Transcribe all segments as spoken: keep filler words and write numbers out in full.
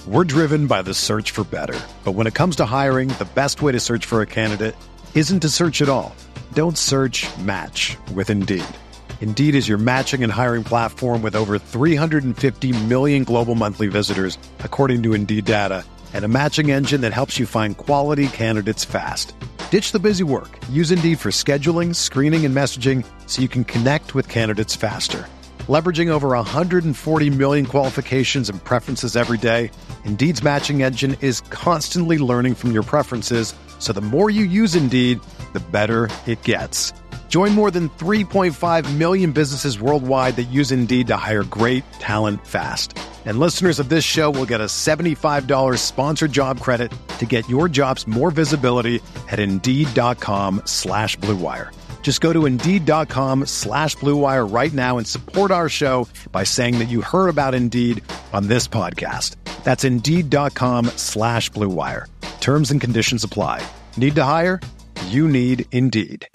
We're driven by the search for better. But when it comes to hiring, the best way to search for a candidate isn't to search at all. Don't search, match with Indeed. Indeed is your matching and hiring platform with over three hundred fifty million global monthly visitors, according to Indeed data, and a matching engine that helps you find quality candidates fast. Ditch the busy work. Use Indeed for scheduling, screening, and messaging so you can connect with candidates faster. Leveraging over one hundred forty million qualifications and preferences every day, Indeed's matching engine is constantly learning from your preferences, so the more you use Indeed, the better it gets. Join more than three point five million businesses worldwide that use Indeed to hire great talent fast. And listeners of this show will get a seventy-five dollars sponsored job credit to get your jobs more visibility at Indeed.com slash Blue Wire. Just go to Indeed.com slash Blue Wire right now and support our show by saying that you heard about Indeed on this podcast. That's Indeed.com slash Blue Wire. Terms and conditions apply. Need to hire? You need Indeed.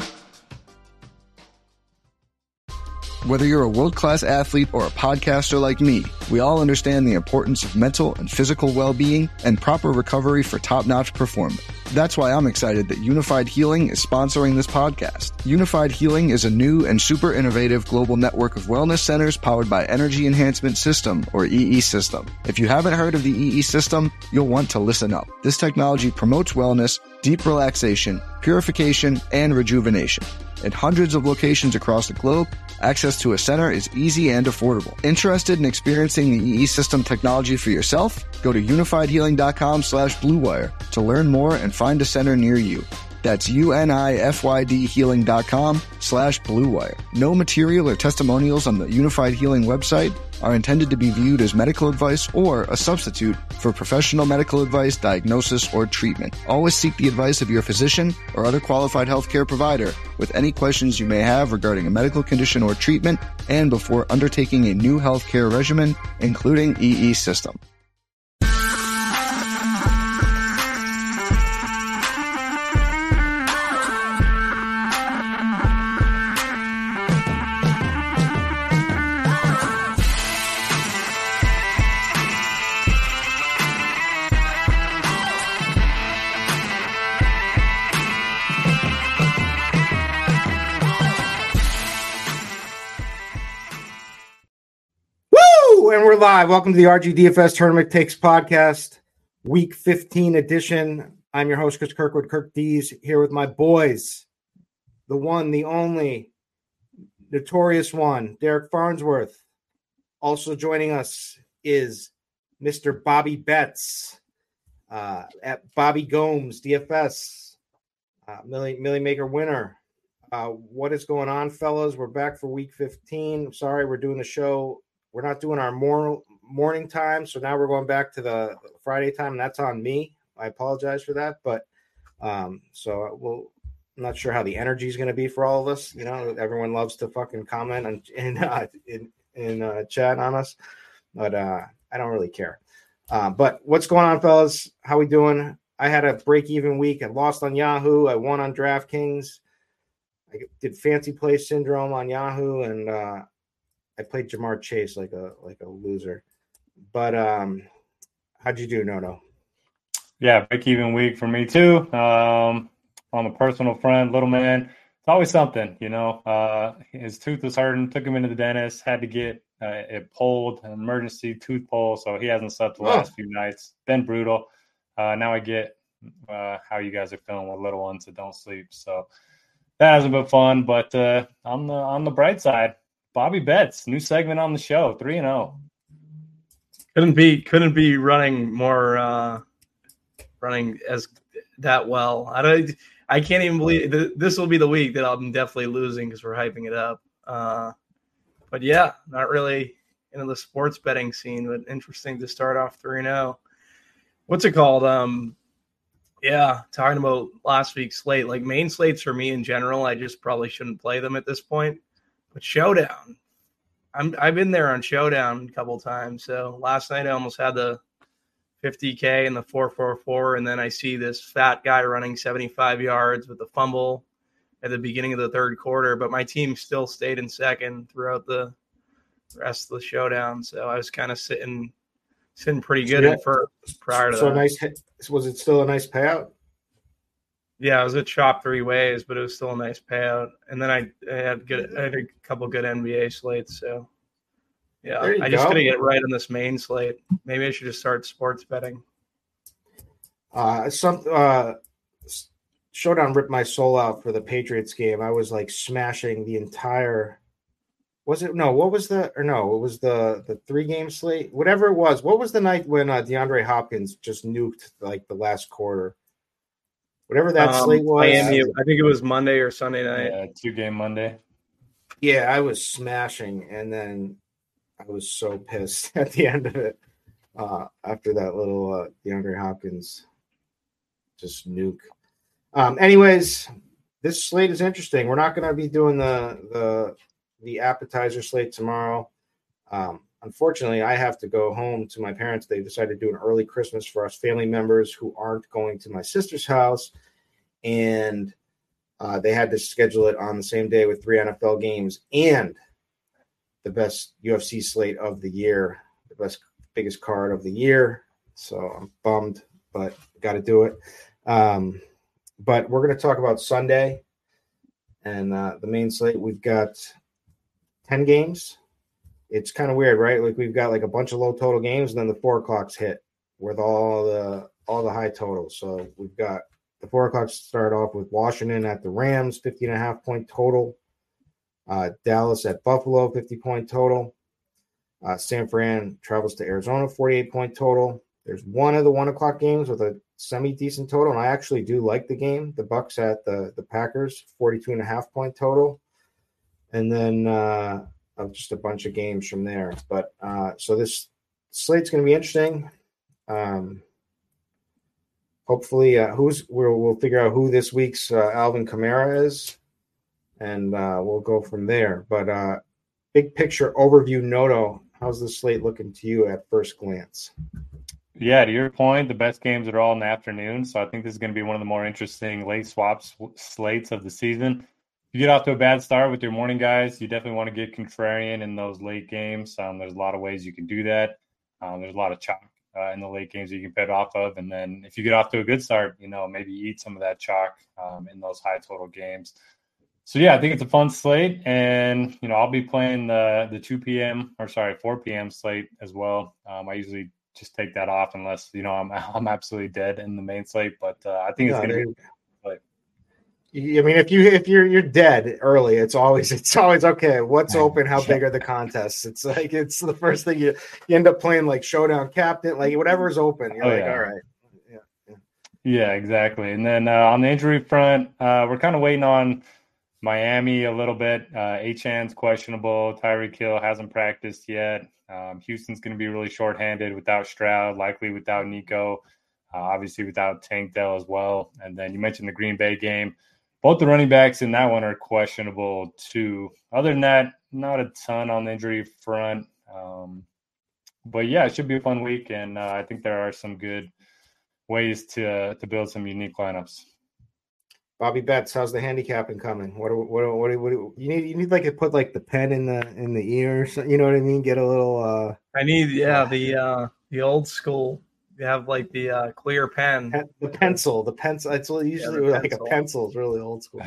Whether you're a world-class athlete or a podcaster like me, we all understand the importance of mental and physical well-being and proper recovery for top-notch performance. That's why I'm excited that Unified Healing is sponsoring this podcast. Unified Healing is a new and super innovative global network of wellness centers powered by Energy Enhancement System, or E E System. If you haven't heard of the E E System, you'll want to listen up. This technology promotes wellness, deep relaxation, purification, and rejuvenation. At hundreds of locations across the globe, access to a center is easy and affordable. Interested in experiencing the E E System technology for yourself? Go to unifiedhealing.com slash Blue Wire to learn more and find a center near you. That's U-N-I-F-Y-D healing.com slash Blue Wire. No material or testimonials on the Unified Healing website are intended to be viewed as medical advice or a substitute for professional medical advice, diagnosis, or treatment. Always seek the advice of your physician or other qualified healthcare provider with any questions you may have regarding a medical condition or treatment and before undertaking a new healthcare regimen, including E E System. And we're live. Welcome to the R G D F S Tournament Takes Podcast, Week fifteen edition. I'm your host, Chris Kirkwood, Kirk Dees, here with my boys, the one, the only, notorious one, Derek Farnsworth. Also joining us is Mister Bobby Betts uh, at Bobby Gomes, D F S, uh, Millie, Millie Maker winner. Uh, what is going on, fellas? We're back for Week fifteen. I'm sorry, we're doing the show. We're not doing our mor- morning time, so now we're going back to the Friday time, and that's on me. I apologize for that, but um, so we'll. I'm not sure how the energy is going to be for all of us. You know, everyone loves to fucking comment and in uh, in, in uh, chat on us, but uh, I don't really care. Uh, but what's going on, fellas? How we doing? I had a break-even week. I lost on Yahoo. I won on DraftKings. I did Fancy Play Syndrome on Yahoo, and uh, I played Jamar Chase like a like a loser. But um, how'd you do, Nono? Yeah, break even week for me too. Um, on the personal front, little man, it's always something, you know. Uh, his tooth was hurting, took him into the dentist, had to get uh, it pulled, an emergency tooth pull, so he hasn't slept the last oh. few nights. Been brutal. Uh, now I get uh, how you guys are feeling with little ones that don't sleep. So that hasn't been fun. But uh, on the on the bright side, Bobby Betts, new segment on the show, three and zero. Couldn't be couldn't be running more uh, running as that well. I don't. I can't even believe th- this will be the week that I'm definitely losing because we're hyping it up. Uh, but yeah, not really into the sports betting scene, but interesting to start off three and zero. What's it called? Um, yeah, talking about last week's slate, like main slates for me in general, I just probably shouldn't play them at this point. But Showdown, I'm I've been there on Showdown a couple times. So last night I almost had the fifty K and the four four four, and then I see this fat guy running seventy-five yards with a fumble at the beginning of the third quarter, but my team still stayed in second throughout the rest of the Showdown. So I was kind of sitting sitting pretty good yeah. in first prior to so that. nice. Was it still a nice payout? Yeah, it was a chop three ways, but it was still a nice payout. And then I, I had good, I had a couple good N B A slates. So yeah, I just go. gotta get right on this main slate. Maybe I should just start sports betting. Uh, some uh, Showdown ripped my soul out for the Patriots game. I was like smashing the entire. Was it no? What was the or no? It was the the three game slate. Whatever it was. What was the night when uh, DeAndre Hopkins just nuked like the last quarter? Whatever that um, slate was. Miami, I think it was Monday or Sunday night. Yeah, two game Monday. Yeah, I was smashing, and then I was so pissed at the end of it uh, after that little uh, DeAndre Hopkins just nuke. Um, anyways, this slate is interesting. We're not going to be doing the the the appetizer slate tomorrow. Um, unfortunately, I have to go home to my parents. They decided to do an early Christmas for us family members who aren't going to my sister's house, and uh, they had to schedule it on the same day with three N F L games and the best U F C slate of the year, the best, biggest card of the year. So I'm bummed, but got to do it. Um, but we're going to talk about Sunday and uh, the main slate. We've got ten games. It's kind of weird, right? Like we've got like a bunch of low total games, and then the four o'clocks hit with all the all the high totals. So we've got the four o'clocks start off with Washington at the Rams, fifty and a half point total. Uh, Dallas at Buffalo, fifty point total. Uh, San Fran travels to Arizona, forty-eight point total. There's one of the one o'clock games with a semi-decent total, and I actually do like the game. The Bucks at the, the Packers, forty-two and a half point total. And then uh, just a bunch of games from there. But uh, so this slate's going to be interesting. Um, hopefully, uh, who's we'll, we'll figure out who this week's uh, Alvin Kamara is, and uh, we'll go from there. But uh, big picture overview, Noto, how's the slate looking to you at first glance? Yeah, to your point, the best games are all in the afternoon. So I think this is going to be one of the more interesting late swaps slates of the season. If you get off to a bad start with your morning guys, you definitely want to get contrarian in those late games. Um, there's a lot of ways you can do that. Um, there's a lot of chalk uh, in the late games that you can bet off of. And then if you get off to a good start, you know, maybe eat some of that chalk um, in those high total games. So, yeah, I think it's a fun slate. And, you know, I'll be playing the, the two p.m. or sorry, four p.m. slate as well. Um, I usually just take that off unless, you know, I'm I'm absolutely dead in the main slate. But uh, I think it's no, going to be like, I mean, if you if you're you're dead early, it's always it's always okay. What's open? How big are the contests? It's like it's the first thing you you end up playing like Showdown Captain, like whatever's open. You're oh, like, yeah. all right, yeah, yeah, yeah, exactly. And then uh, on the injury front, uh, we're kind of waiting on Miami a little bit. Uh, Achan's questionable. Tyreek Hill hasn't practiced yet. Um, Houston's going to be really shorthanded without Stroud, likely without Nico, uh, obviously without Tank Dell as well. And then you mentioned the Green Bay game. Both the running backs in that one are questionable too. Other than that, not a ton on the injury front. Um, but, yeah, it should be a fun week, and uh, I think there are some good ways to uh, to build some unique lineups. Bobby Betts, how's the handicapping coming? What what what, what, what you need? You need like to put like the pen in the in the ear, you know what I mean? Get a little. Uh, I need yeah the uh, the old school. You have like the uh, clear pen, the pencil, the pencil. It's usually yeah, like pencil. a pencil. It's really old school.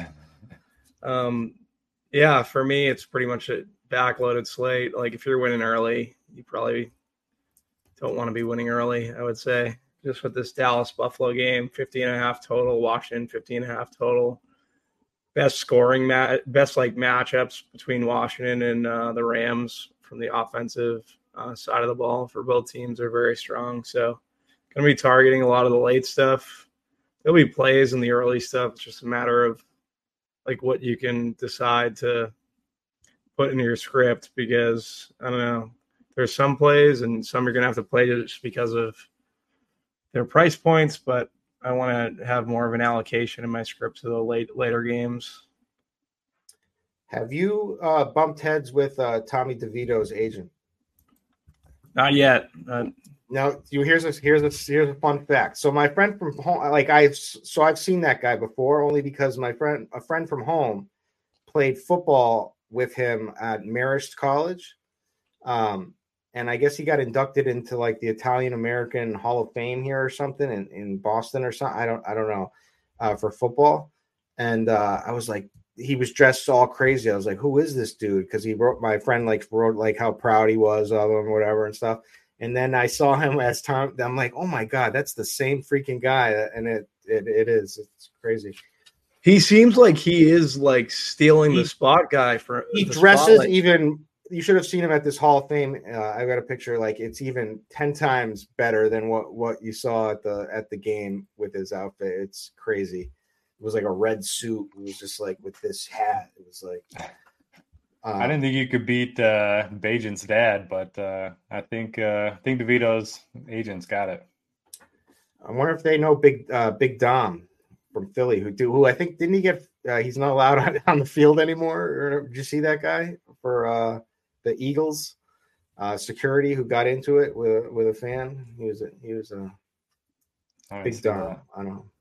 Um, yeah, for me, it's pretty much a backloaded slate. Like if you're winning early, you probably don't want to be winning early. I would say. Just with this Dallas Buffalo game, fifty and a half total, Washington fifty and a half total. Best scoring, mat, best like matchups between Washington and uh, the Rams from the offensive uh, side of the ball for both teams are very strong. So going to be targeting a lot of the late stuff. There'll be plays in the early stuff. It's just a matter of like what you can decide to put in your script because I don't know. There's some plays and some you're going to have to play just because of their price points, but I want to have more of an allocation in my script to the late later games. Have you uh, bumped heads with uh, Tommy DeVito's agent? Not yet. Uh, now, you here's a here's a here's a fun fact. So my friend from home, like I, so I've seen that guy before, only because my friend, a friend from home, played football with him at Marist College. Um, and I guess he got inducted into like the Italian American Hall of Fame here or something in, in Boston or something. I don't I don't know uh, for football. And uh, I was like, he was dressed all crazy. I was like, who is this dude? Because he wrote my friend like wrote like how proud he was of him, whatever and stuff. And then I saw him as Tom. I'm like, oh my god, that's the same freaking guy. And it it it is. It's crazy. He seems like he is like stealing He, the spot guy for. He the dresses spotlight. even. You should have seen him at this Hall of Fame. Uh, I got a picture. Like it's even ten times better than what what you saw at the at the game with his outfit. It's crazy. It was like a red suit. It was just like with this hat. It was like. Um, I didn't think you could beat uh, Bajan's dad, but uh, I think uh, I think DeVito's agents got it. I wonder if they know Big uh, Big Dom from Philly, who do who I think didn't he get? Uh, he's not allowed on, on the field anymore. Or, did you see that guy for uh, the Eagles uh, security who got into it with with a fan? He was a, he was a Big Dom. That. I don't know.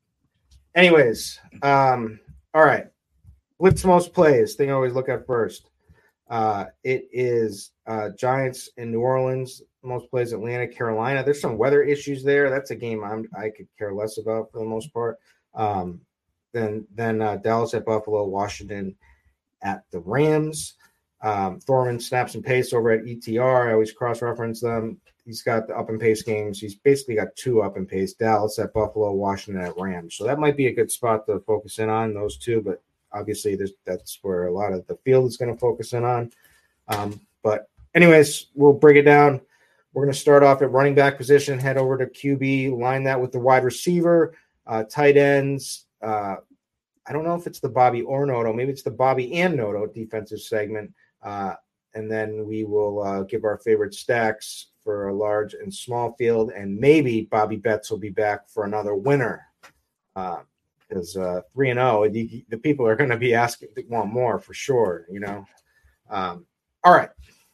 Anyways, um, all right. Blitz most plays, thing I always look at first. Uh, it is uh, Giants in New Orleans, most plays Atlanta, Carolina. There's some weather issues there. That's a game I'm, I could care less about for the most part. Um, then then uh, Dallas at Buffalo, Washington at the Rams. Um, Thorman snaps and pace over at E T R. I always cross-reference them. He's got the up and pace games. He's basically got two up and pace, Dallas at Buffalo, Washington at Rams. So that might be a good spot to focus in on, those two, but obviously, there's, that's where a lot of the field is going to focus in on. Um, but anyways, we'll break it down. We're going to start off at running back position, head over to Q B, line that with the wide receiver, uh, tight ends. Uh, I don't know if it's the Bobby or Noto. Maybe it's the Bobby and Noto defensive segment. Uh, and then we will uh, give our favorite stacks for a large and small field. And maybe Bobby Betts will be back for another winner. Uh, Because uh, three and zero, the, the people are going to be asking, want more for sure. You know. Um, all right,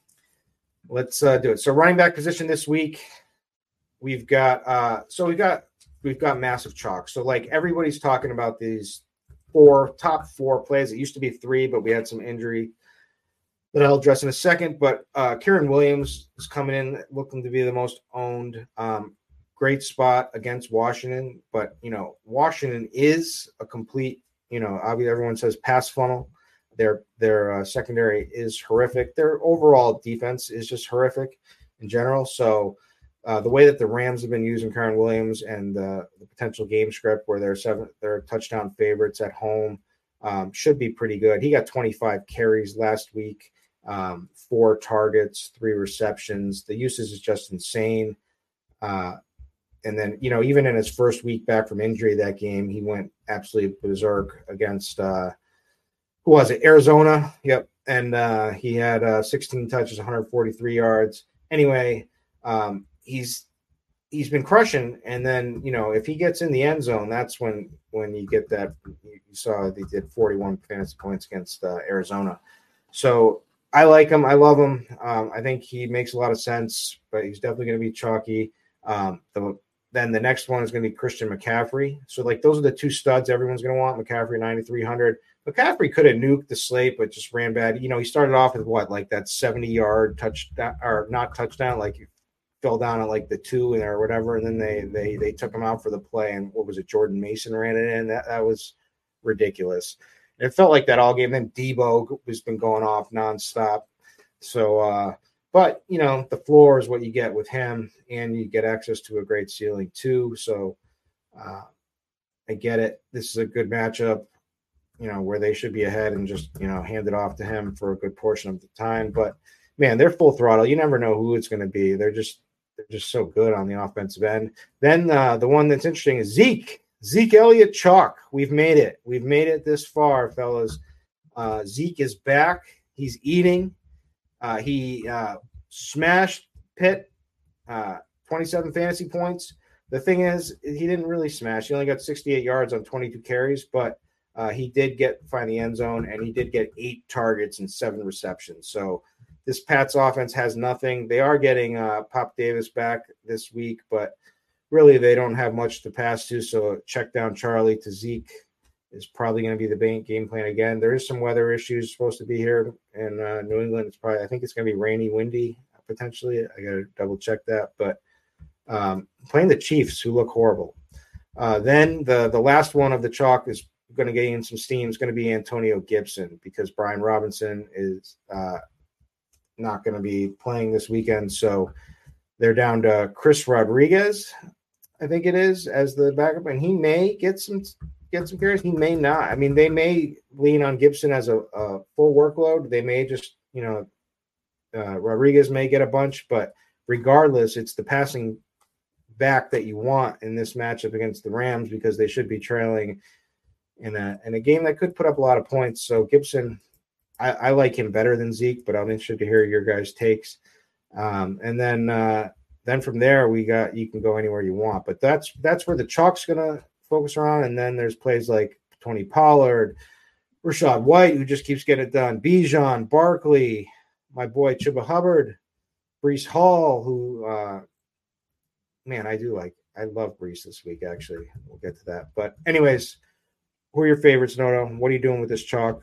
let's uh, do it. So running back position this week, we've got. Uh, so we got we've got massive chalk. So like everybody's talking about these four top four plays. It used to be three, but we had some injury that I'll address in a second. But uh, Kieran Williams is coming in, looking to be the most owned. Um, Great spot against Washington, but, you know, Washington is a complete, you know, obviously everyone says pass funnel. Their their uh, secondary is horrific. Their overall defense is just horrific in general. So uh, the way that the Rams have been using Karen Williams and uh, the potential game script where they're seven, they're touchdown favorites at home um, should be pretty good. He got twenty-five carries last week, um, four targets, three receptions. The usage is just insane. Uh, And then, you know, even in his first week back from injury that game, he went absolutely berserk against, uh, who was it? Arizona. Yep. And uh, he had uh, sixteen touches, one hundred forty-three yards. Anyway, um, he's he's been crushing. And then, you know, if he gets in the end zone, that's when when you get that. You saw he did forty-one fantasy points against uh, Arizona. So I like him. I love him. Um, I think he makes a lot of sense, but he's definitely going to be chalky. Um, the Then the next one is going to be Christian McCaffrey. So, like, those are the two studs everyone's going to want. McCaffrey, ninety-three hundred. McCaffrey could have nuked the slate, but just ran bad. You know, he started off with what, like that seventy-yard touchdown, or not touchdown, like he fell down at like the two or whatever, and then they they they took him out for the play. And what was it? Jordan Mason ran it in. That that was ridiculous. And it felt like that all game. Then Debo has been going off nonstop. So, uh, But, you know, the floor is what you get with him, and you get access to a great ceiling too. So uh, I get it. This is a good matchup, you know, where they should be ahead and just, you know, hand it off to him for a good portion of the time. But, man, they're full throttle. You never know who it's going to be. They're just they're just so good on the offensive end. Then uh, the one that's interesting is Zeke. Zeke Elliott chalk. We've made it. We've made it this far, fellas. Uh, Zeke is back. He's eating. Uh, he uh, smashed Pitt, uh, twenty-seven fantasy points. The thing is, he didn't really smash. He only got sixty-eight yards on twenty-two carries, but uh, he did get find the end zone, and he did get eight targets and seven receptions. So this Pats offense has nothing. They are getting uh, Pop Davis back this week, but really they don't have much to pass to. So check down Charlie to Zeke is probably going to be the game plan again. There is some weather issues supposed to be here in uh, New England. It's probably, I think it's going to be rainy, windy potentially. I got to double check that. But um, playing the Chiefs, who look horrible. Uh, then the the last one of the chalk is going to gain some steam. Is going to be Antonio Gibson because Brian Robinson is uh, not going to be playing this weekend. So they're down to Chris Rodriguez, I think it is, as the backup, and he may get some get some carries. He may not. I mean, they may lean on Gibson as a, a full workload. They may just, you know, uh, Rodriguez may get a bunch, but regardless, it's the passing back that you want in this matchup against the Rams because they should be trailing in a in a game that could put up a lot of points. So Gibson, I, I like him better than Zeke, but I'm interested to hear your guys' takes. Um, and then uh, then from there we got you can go anywhere you want, but that's that's where the chalk's gonna focus around. And then there's plays like Tony Pollard, Rachaad White, who just keeps getting it done, Bijan, Barkley, my boy Chuba Hubbard, Breece Hall, who uh, man, I do like. I love Breece this week, actually. We'll get to that. But anyways, who are your favorites, Noto? What are you doing with this chalk?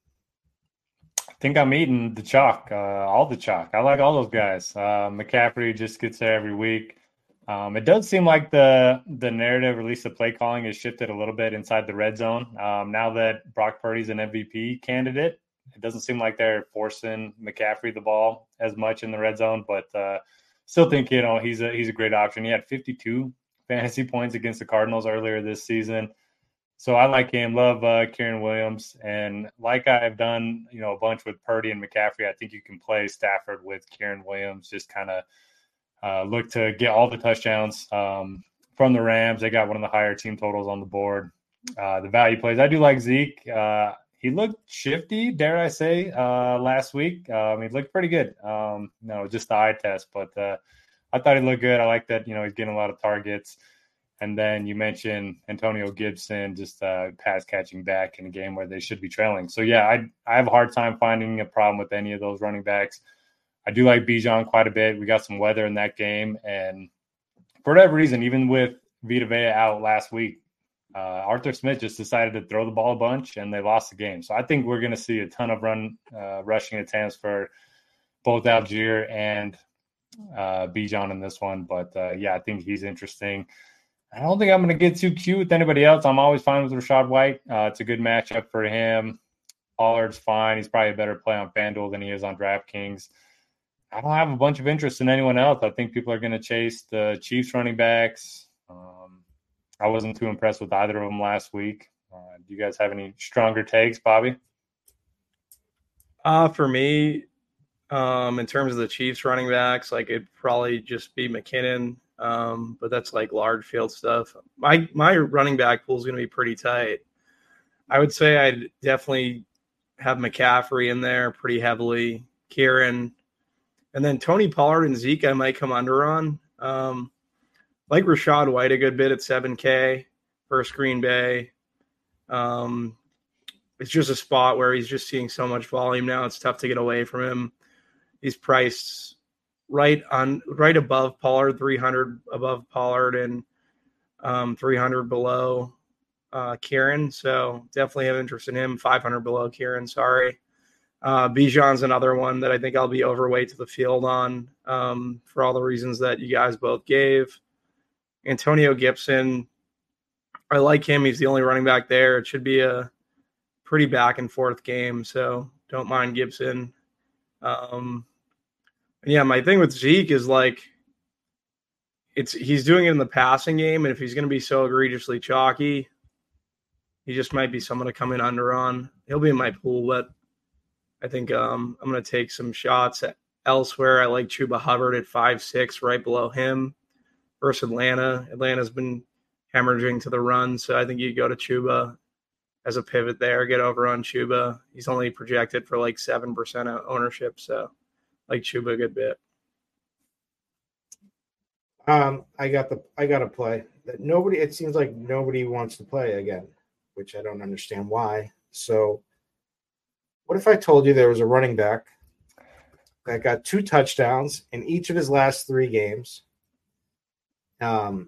I think I'm eating the chalk, uh, all the chalk. I like all those guys. Uh, McCaffrey just gets there every week. Um, it does seem like the the narrative, or at least the play calling, has shifted a little bit inside the red zone. Um, now that Brock Purdy's an M V P candidate, it doesn't seem like they're forcing McCaffrey the ball as much in the red zone, but uh, still think, you know, he's a he's a great option. He had fifty-two fantasy points against the Cardinals earlier this season. So I like him, love uh, Kieran Williams. And like I've done, you know, a bunch with Purdy and McCaffrey, I think you can play Stafford with Kieran Williams, just kind of uh, look to get all the touchdowns um, from the Rams. They got one of the higher team totals on the board. Uh, the value plays, I do like Zeke. Uh, he looked shifty, dare I say, uh, last week. Um, he looked pretty good. Um, you know, just the eye test, but uh, I thought he looked good. I like that, you know, he's getting a lot of targets. And then you mentioned Antonio Gibson, just uh, pass catching back in a game where they should be trailing. So, yeah, I I have a hard time finding a problem with any of those running backs. I do like Bijan quite a bit. We got some weather in that game. And for whatever reason, even with Vita Vea out last week, uh, Arthur Smith just decided to throw the ball a bunch, and they lost the game. So I think we're going to see a ton of run uh, rushing attempts for both Algier and uh, Bijan in this one. But, uh, yeah, I think he's interesting. I don't think I'm going to get too cute with anybody else. I'm always fine with Rachaad White. Uh, it's a good matchup for him. Pollard's fine. He's probably a better play on FanDuel than he is on DraftKings. I don't have a bunch of interest in anyone else. I think people are going to chase the Chiefs running backs. Um, I wasn't too impressed with either of them last week. Uh, do you guys have any stronger takes, Bobby? Uh, for me, um, in terms of the Chiefs running backs, like it'd probably just be McKinnon. Um, but that's like large field stuff. My my running back pool is going to be pretty tight. I would say I'd definitely have McCaffrey in there pretty heavily, Kieran, and then Tony Pollard and Zeke I might come under on. Um, like Rachaad White a good bit at seven K versus Green Bay. Um, it's just a spot where he's just seeing so much volume now. It's tough to get away from him. He's priced right on, right above Pollard, three hundred above Pollard, and um, three hundred below uh, Kieran. So definitely have interest in him. five hundred below Kieran. Sorry. Uh, Bijan's another one that I think I'll be overweight to the field on um, for all the reasons that you guys both gave. Antonio Gibson, I like him. He's the only running back there. It should be a pretty back and forth game, so don't mind Gibson. Um, yeah, my thing with Zeke is like it's he's doing it in the passing game, and if he's going to be so egregiously chalky, he just might be someone to come in under on. He'll be in my pool, but I think um, I'm going to take some shots at elsewhere. I like Chuba Hubbard at five six, right below him, versus Atlanta. Atlanta's been hemorrhaging to the run, so I think you go to Chuba as a pivot there, get over on Chuba. He's only projected for like seven percent ownership, so like Chuba a good bit. Um, I got the I got to play that nobody. It seems like nobody wants to play again, which I don't understand why. So, what if I told you there was a running back that got two touchdowns in each of his last three games? Um,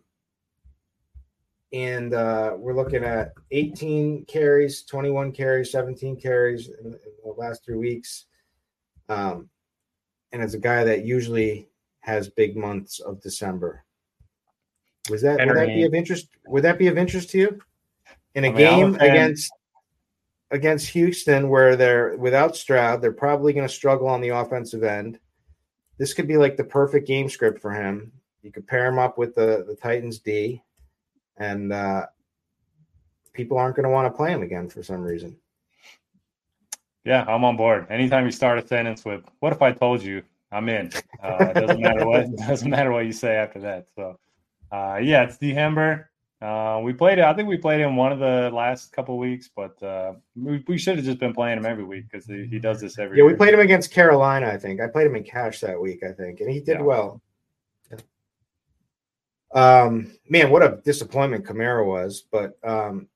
and uh, we're looking at eighteen carries, twenty-one carries, seventeen carries in, in the last three weeks. Um, and it's a guy that usually has big months of December. Was that Henry. Would that be of interest? Would that be of interest to you in a I mean, game against against Houston where they're without Stroud? They're probably going to struggle on the offensive end. This could be like the perfect game script for him. You could pair him up with the the Titans D, and uh, people aren't going to want to play him again for some reason. Yeah, I'm on board. Anytime you start a sentence with "What if I told you?" I'm in. Uh, it doesn't matter what it doesn't matter what you say after that. So. Uh, yeah, it's D. Hember. Uh, we played it. I think we played him one of the last couple of weeks, but uh, we, we should have just been playing him every week because he, he does this every. Yeah, year. We played him against Carolina. I think I played him in cash that week. I think, and he did yeah. well. Um, man, what a disappointment Kamara was. But um,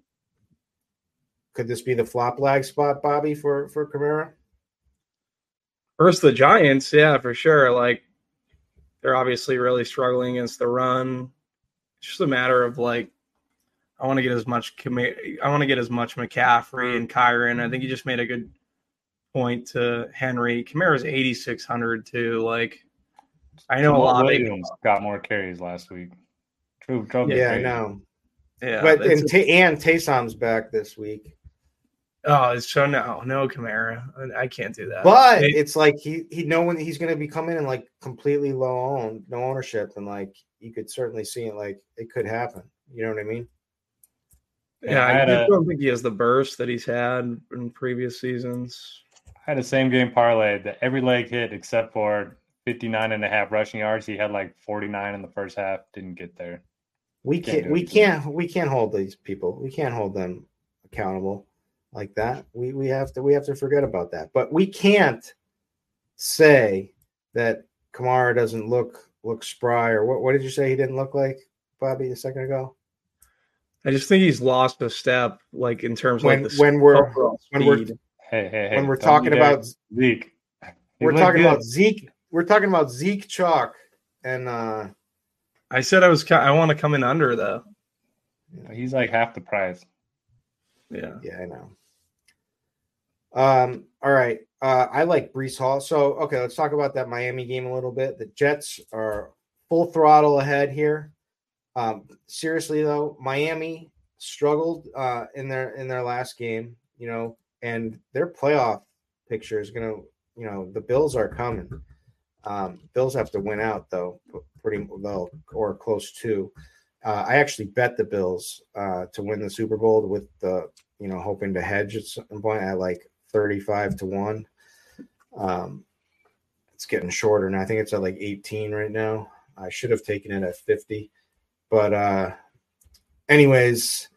could this be the flop lag spot, Bobby, for for Kamara? Versus the Giants, yeah, for sure. Like. They're obviously really struggling against the run. It's just a matter of like, I want to get as much. I want to get as much McCaffrey and Kyron. I think you just made a good point to Henry. Kamara's eighty-six hundred too. Like, I know Jamal a lot Williams of got more carries last week. True, true. Yeah, I know. Yeah, but and a, T- and Taysom's back this week. Oh, it's so no, no Kamara. I can't do that. But it, it's like he he know when he's going to be coming in like completely low owned, no ownership, and like you could certainly see it. Like it could happen. You know what I mean? Yeah, I, I don't think he has the burst that he's had in previous seasons. I had a same game parlay that every leg hit except for fifty-nine and a half rushing yards. He had like forty-nine in the first half. Didn't get there. We can't. can't we can't. We can't hold these people. We can't hold them accountable. Like that, we we have to we have to forget about that. But we can't say that Kamara doesn't look look spry or what? What did you say he didn't look like, Bobby, a second ago? I just think he's lost a step, like in terms of when like the when we're when we're hey hey hey when we're talking about Zeke, we're talking good. about Zeke. We're talking about Zeke chalk, and uh, I said I was I want to come in under though. He's like half the price. Yeah, yeah, I know. Um, all right. Uh, I like Breece Hall. So, okay, let's talk about that Miami game a little bit. The Jets are full throttle ahead here. Um, seriously though, Miami struggled uh, in their in their last game, you know, and their playoff picture is gonna, you know, the Bills are coming. Um, Bills have to win out though, pretty well or close to. Uh, I actually bet the Bills uh, to win the Super Bowl with the, you know, hoping to hedge at some point at like thirty-five to one. Um, it's getting shorter now. I think it's at like eighteen right now. I should have taken it at fifty. But uh, anyways,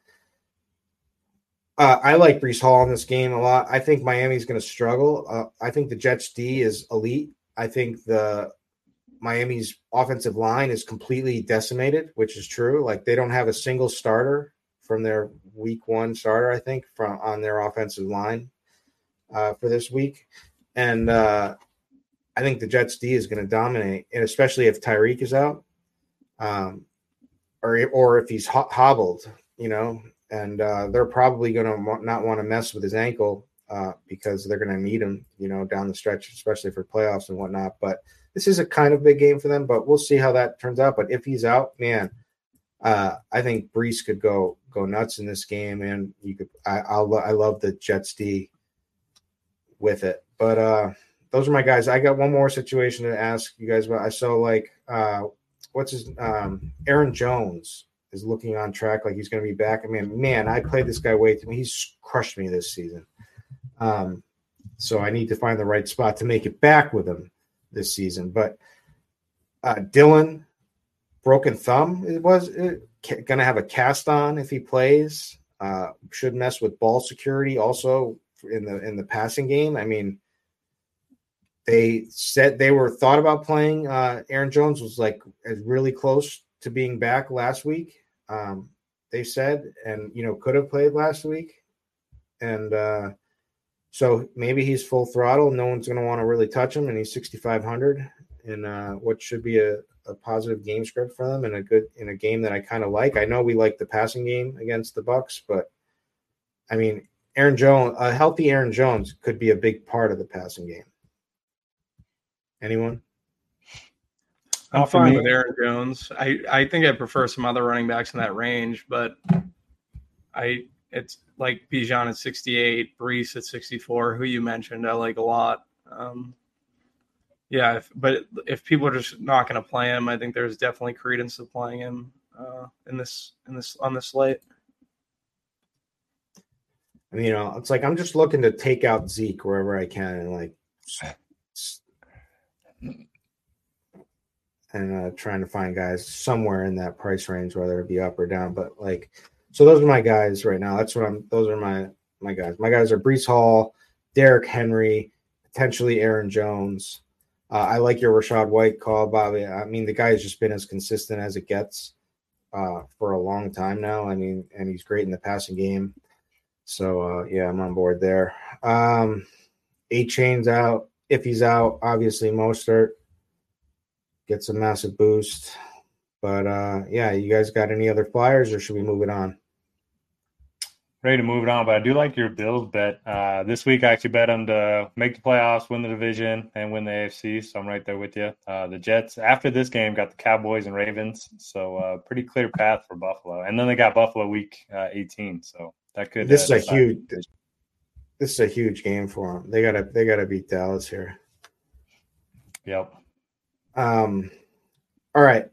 uh, I like Breece Hall in this game a lot. I think Miami's going to struggle. Uh, I think the Jets D is elite. I think the Miami's offensive line is completely decimated, which is true. Like they don't have a single starter from their week one starter, I think, from on their offensive line uh, for this week. And uh, I think the Jets D is going to dominate, and especially if Tyreek is out, um, or or if he's ho- hobbled, you know. And uh, they're probably going to not want to mess with his ankle uh, because they're going to need him, you know, down the stretch, especially for playoffs and whatnot. But this is a kind of big game for them, but we'll see how that turns out. But if he's out, man, uh, I think Breece could go go nuts in this game, and you could. I I'll, I love the Jets D with it. But uh, those are my guys. I got one more situation to ask you guys about. I saw like uh, what's his um, Aaron Jones is looking on track, like he's going to be back. I mean, man, I played this guy way too. He's crushed me this season. Um, so I need to find the right spot to make it back with him this season. But uh, Dylan, broken thumb, it was it, going to have a cast on if he plays. Uh, should mess with ball security also in the in the passing game. I mean, they said they were thought about playing. Uh, Aaron Jones was like really close to being back last week. Um, they said, and you know, could have played last week, and uh, so maybe he's full throttle. No one's going to want to really touch him, and he's sixty-five hundred in uh, what should be a, a positive game script for them, and a good in a game that I kind of like. I know we like the passing game against the Bucs, but I mean, Aaron Jones, a healthy Aaron Jones could be a big part of the passing game. Anyone? I'm fine with Aaron Jones. I, I think I prefer some other running backs in that range, but I it's like Bijan at sixty-eight, Brees at sixty-four, who you mentioned, I like a lot. Um, yeah, if, but if people are just not going to play him, I think there's definitely credence to playing him uh, in this in this on this slate. I mean, you know, it's like I'm just looking to take out Zeke wherever I can, and like, and uh, trying to find guys somewhere in that price range, whether it be up or down. But like, so those are my guys right now. That's what I'm. Those are my my guys. My guys are Breece Hall, Derrick Henry, potentially Aaron Jones. Uh, I like your Rachaad White call, Bobby. I mean, the guy has just been as consistent as it gets uh, for a long time now. I mean, and he's great in the passing game. So, uh, yeah, I'm on board there. Um, eight chains out. If he's out, obviously Mostert gets a massive boost. But, uh, yeah, you guys got any other flyers, or should we move it on? Ready to move it on, but I do like your Bills bet. Uh, this week, I actually bet them to make the playoffs, win the division, and win the A F C, so I'm right there with you. Uh, the Jets, after this game, got the Cowboys and Ravens, so uh, pretty clear path for Buffalo. And then they got Buffalo week uh, eighteen, so that could. This uh, is a huge. This is a huge game for them. They gotta. They gotta beat Dallas here. Yep. Um. All right.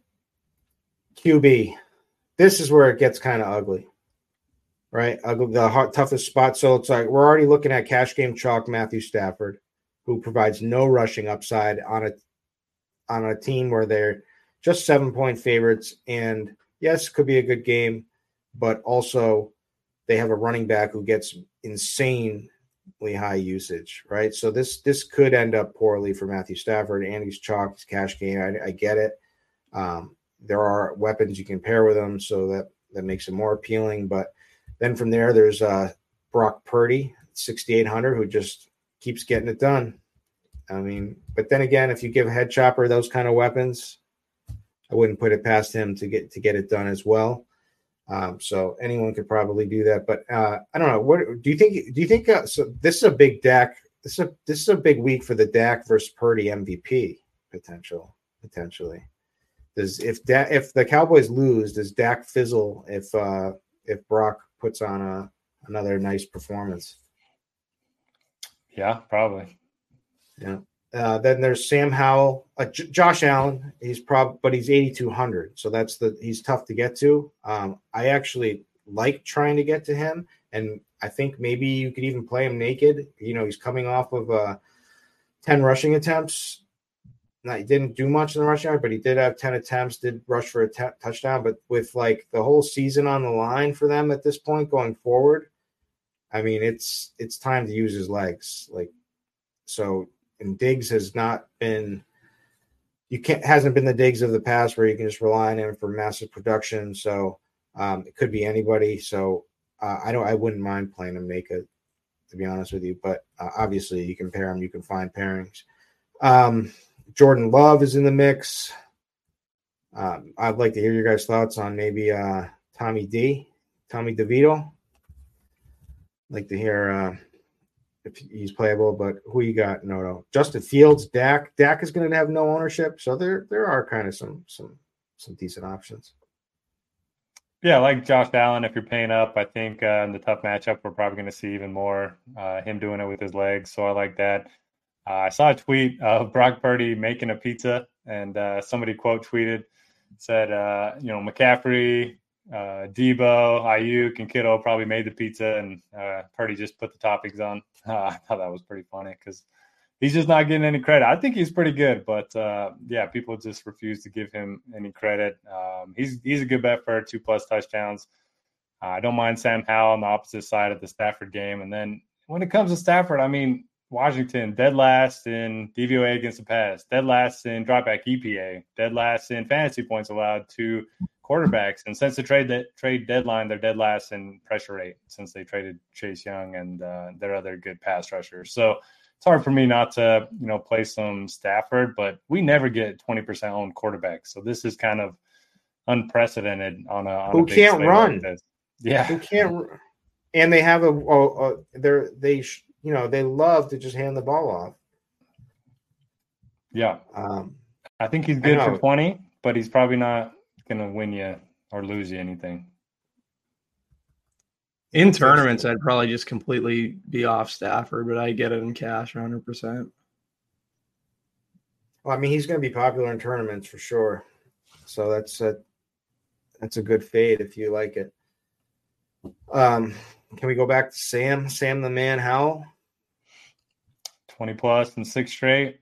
Q B. This is where it gets kind of ugly. Right, ugly, the hard, toughest spot. So it's like we're already looking at cash game chalk Matthew Stafford, who provides no rushing upside on a on a team where they're just seven point favorites. And yes, could be a good game, but also they have a running back who gets insanely high usage. Right, so this this could end up poorly for Matthew Stafford. And he's chalk, he's cash game. I, I get it. Um, there are weapons you can pair with him, so that that makes it more appealing, but. Then from there, there's uh, Brock Purdy, sixty-eight hundred, who just keeps getting it done. I mean, but then again, if you give Head Chopper those kind of weapons, I wouldn't put it past him to get to get it done as well. Um, so anyone could probably do that. But uh, I don't know. What do you think? Do you think? Uh, so this is a big Dak. This is a this is a big week for the Dak versus Purdy M V P potential. Potentially, does if da- if the Cowboys lose, does Dak fizzle? If uh, if Brock puts on a another nice performance. Yeah, probably. Yeah. Uh, then there's Sam Howell, uh, J- Josh Allen. He's prob, but he's eighty-two hundred, so that's the he's tough to get to. Um, I actually like trying to get to him, and I think maybe you could even play him naked. You know, he's coming off of uh, ten rushing attempts. Now, he didn't do much in the rushing yard, but he did have ten attempts, did rush for a t- touchdown. But with like the whole season on the line for them at this point going forward, I mean, it's it's time to use his legs. Like so, and Diggs has not been you can't hasn't been the Diggs of the past where you can just rely on him for massive production. So um, it could be anybody. So uh, I don't I wouldn't mind playing him naked, to be honest with you. But uh, obviously, you can pair him. You can find pairings. Um, Jordan Love is in the mix. Um, I'd like to hear your guys' thoughts on maybe uh, Tommy D, Tommy DeVito. I'd like to hear uh, if he's playable, but who you got, Noto? Justin Fields, Dak. Dak is going to have no ownership, so there there are kind of some some some decent options. Yeah, like Josh Allen, if you're paying up, I think uh, in the tough matchup, we're probably going to see even more uh, him doing it with his legs, so I like that. Uh, I saw a tweet of Brock Purdy making a pizza, and uh, somebody quote tweeted, said, uh, you know, McCaffrey, uh, Debo, Ayuk, and Kittle probably made the pizza, and uh, Purdy just put the toppings on. Uh, I thought that was pretty funny because he's just not getting any credit. I think he's pretty good, but uh, yeah, people just refuse to give him any credit. Um, he's he's a good bet for two plus touchdowns. Uh, I don't mind Sam Howell on the opposite side of the Stafford game, and then when it comes to Stafford, I mean. Washington, dead last in D V O A against the pass, dead last in dropback E P A, dead last in fantasy points allowed to quarterbacks. And since the trade that trade deadline, they're dead last in pressure rate since they traded Chase Young and uh, their other good pass rushers. So it's hard for me not to, you know, play some Stafford, but we never get twenty percent owned quarterbacks. So this is kind of unprecedented on a on who a big can't run. Like yeah, who can't, and they have a, a, a they're they. Sh- You know, they love to just hand the ball off. Yeah. Um, I think he's good for twenty, but he's probably not going to win you or lose you anything. In tournaments, I'd probably just completely be off Stafford, but I get it in cash one hundred percent. Well, I mean, he's going to be popular in tournaments for sure. So that's a, that's a good fade if you like it. Um, can we go back to Sam? Sam the Man Howell? twenty plus and six straight.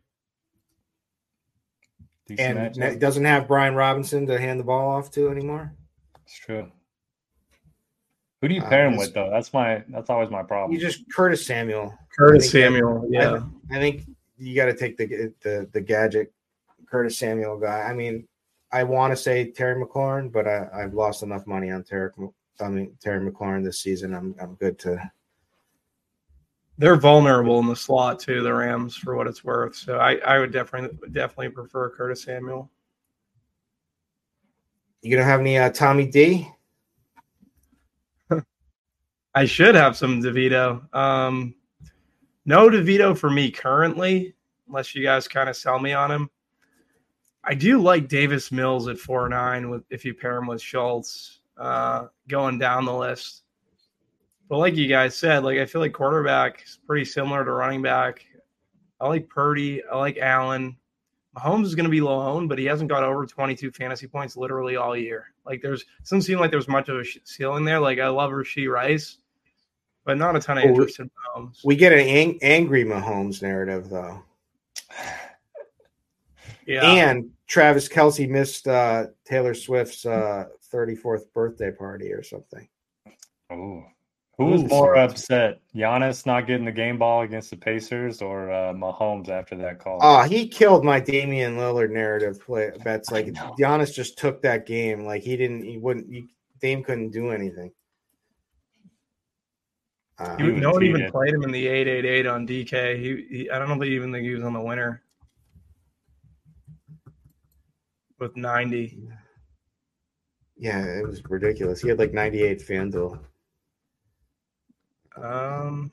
Decent and matchup. Doesn't have Brian Robinson to hand the ball off to anymore. It's true. Who do you pair um, him with, though? That's my. That's always my problem. You just Curtis Samuel. Curtis Samuel. That, yeah. I, I think you got to take the the the gadget Curtis Samuel guy. I mean, I want to say Terry McLaurin, but I, I've lost enough money on Terry. I mean Terry McLaurin this season. I'm I'm good to. They're vulnerable in the slot too, the Rams, for what it's worth. So I, I would definitely definitely prefer Curtis Samuel. You gonna have any uh, Tommy D? I should have some DeVito. Um, no DeVito for me currently, unless you guys kind of sell me on him. I do like Davis Mills at four nine with if you pair him with Schultz uh, going down the list. But like you guys said, like I feel like quarterback is pretty similar to running back. I like Purdy. I like Allen. Mahomes is going to be low owned, but he hasn't got over twenty-two fantasy points literally all year. Like there's doesn't seem like there's much of a ceiling there. Like I love Rashee Rice, but not a ton of well, interest in Mahomes. We get an ang- angry Mahomes narrative though. Yeah. And Travis Kelce missed uh, Taylor Swift's uh, thirty-fourth birthday party or something. Oh. Who was more upset, Giannis not getting the game ball against the Pacers or uh, Mahomes after that call? Oh, he killed my Damian Lillard narrative play bets. Like Giannis just took that game. Like he didn't, he wouldn't, he, Dame couldn't do anything. Uh, he, no one even played him in the eight eight eight on D K. He, he, I don't know if even think he was on the winner with ninety. Yeah, it was ridiculous. He had like ninety-eight FanDuel. Um,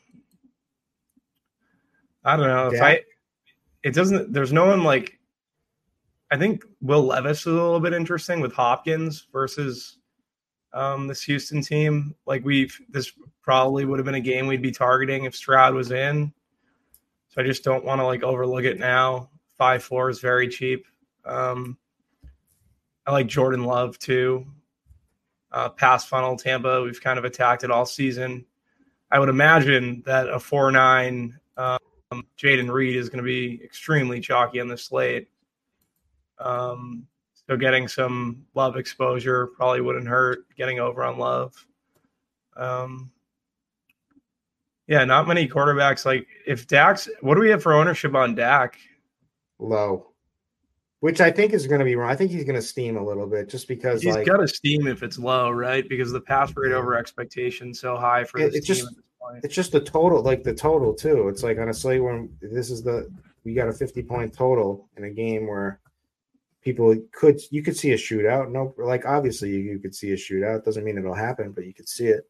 I don't know if yeah. I. It doesn't. There's no one like. I think Will Levis is a little bit interesting with Hopkins versus um, this Houston team. Like we've this probably would have been a game we'd be targeting if Stroud was in. So I just don't want to like overlook it now. Five four is very cheap. Um, I like Jordan Love too. Uh, pass funnel Tampa. We've kind of attacked it all season. I would imagine that a four nine um, Jaden Reed is going to be extremely chalky on the slate. Um, so getting some Love exposure probably wouldn't hurt. Getting over on Love. Um, yeah, not many quarterbacks. Like if Dak's, what do we have for ownership on Dak? Low. Which I think is going to be wrong. I think he's going to steam a little bit just because he's like, got to steam if it's low, right? Because the pass rate over expectation is so high for this it's team just, at this point. It's just the total, like the total too. It's like on a slate when this is the we got a fifty point total in a game where people could you could see a shootout. No, like obviously you, you could see a shootout. Doesn't mean it'll happen, but you could see it.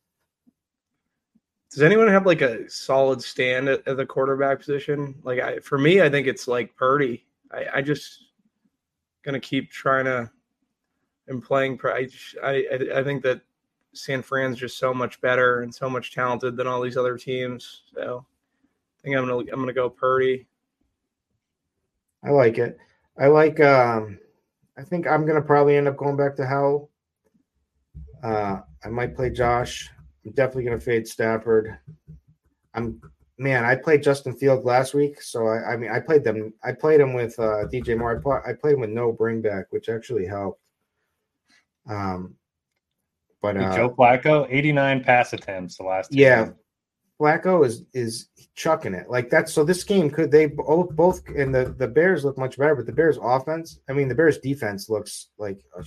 Does anyone have like a solid stand at, at the quarterback position? Like I, for me, I think it's like Purdy. I, I just gonna keep trying to and playing. I, I I think that San Fran's just so much better and so much talented than all these other teams. So I think I'm gonna I'm gonna go Purdy. I like it. I like. Um, I think I'm gonna probably end up going back to Howell. Uh, I might play Josh. I'm definitely gonna fade Stafford. I'm. Man, I played Justin Fields last week, so I, I mean, I played them. I played him with uh, D J Moore. I, play, I played him with no bring back, which actually helped. Um, but uh, Joe Flacco, eighty-nine pass attempts the last. Two yeah, games. Flacco is is chucking it like that. So this game could they both both and the the Bears look much better, but the Bears offense, I mean, the Bears defense looks like a,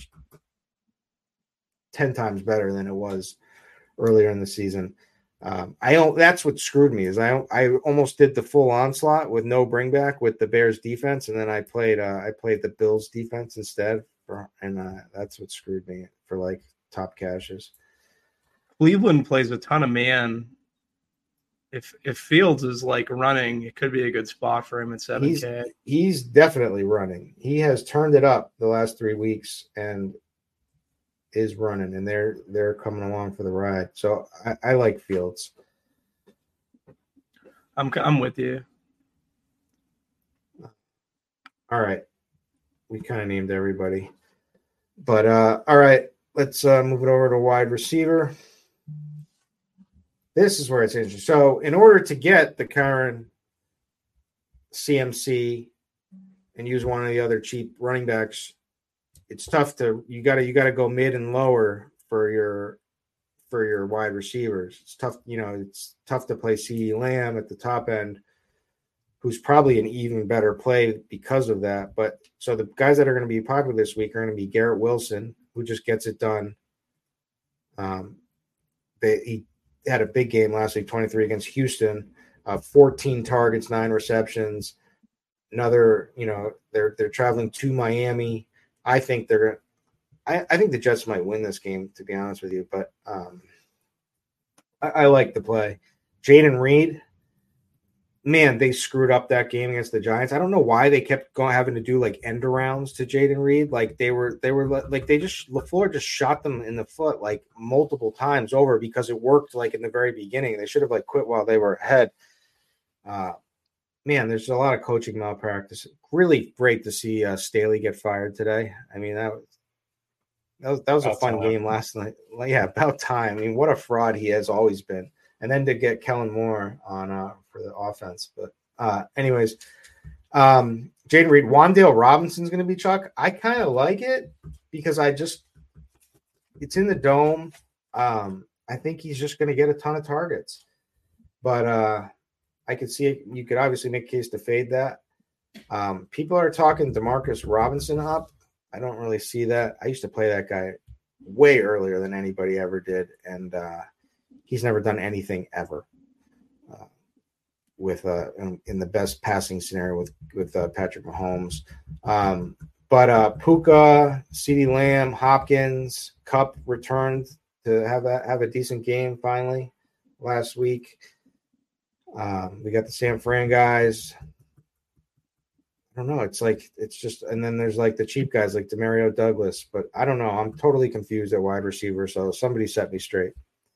ten times better than it was earlier in the season. Um, I don't. That's what screwed me is I I almost did the full onslaught with no bring back with the Bears defense, and then I played uh, I played the Bills defense instead, for, and uh, that's what screwed me for like top cashes. Cleveland plays a ton of man if if Fields is like running, it could be a good spot for him at seven K. He's, he's definitely running. He has turned it up the last three weeks and is running, and they're they're coming along for the ride. So I, I like Fields. I'm I'm with you. All right, we kind of named everybody, but uh, all right, let's uh, move it over to wide receiver. This is where it's interesting. So, in order to get the current C M C and use one of the other cheap running backs, it's tough to you got to you got to go mid and lower for your for your wide receivers. It's tough, you know. It's tough to play CeeDee Lamb at the top end, who's probably an even better play because of that. But so the guys that are going to be popular this week are going to be Garrett Wilson, who just gets it done. Um, they he. had a big game last week, twenty-three against Houston, uh, fourteen targets, nine receptions. Another, you know, they're they're traveling to Miami. I think they're going to I, I think the Jets might win this game, to be honest with you, but um, I, I like the play. Jayden Reed, man, they screwed up that game against the Giants. I don't know why they kept going having to do like end arounds to Jayden Reed. Like they were, they were like they just LaFleur just shot them in the foot like multiple times over because it worked like in the very beginning. They should have like quit while they were ahead. Uh, man, there's a lot of coaching malpractice. Really great to see uh, Staley get fired today. I mean that was that was, that was a fun time. game last night. Like, yeah, about time. I mean, what a fraud he has always been. And then to get Kellen Moore on uh, for the offense. But uh, anyways, um, Jayden Reed, Wan'Dale Robinson's going to be Chuck. I kind of like it because I just – it's in the dome. Um, I think he's just going to get a ton of targets. But uh, I could see it. You could obviously make a case to fade that. Um, people are talking DeMarcus Robinson up. I don't really see that. I used to play that guy way earlier than anybody ever did. And uh, – he's never done anything ever uh, with uh, in, in the best passing scenario with with uh, Patrick Mahomes. Um, but uh, Puka, CeeDee Lamb, Hopkins, Kupp returned to have a have a decent game finally last week. Um, we got the San Fran guys. I don't know. It's like it's just, and then there's like the cheap guys like Demario Douglas. But I don't know. I'm totally confused at wide receiver. So somebody set me straight.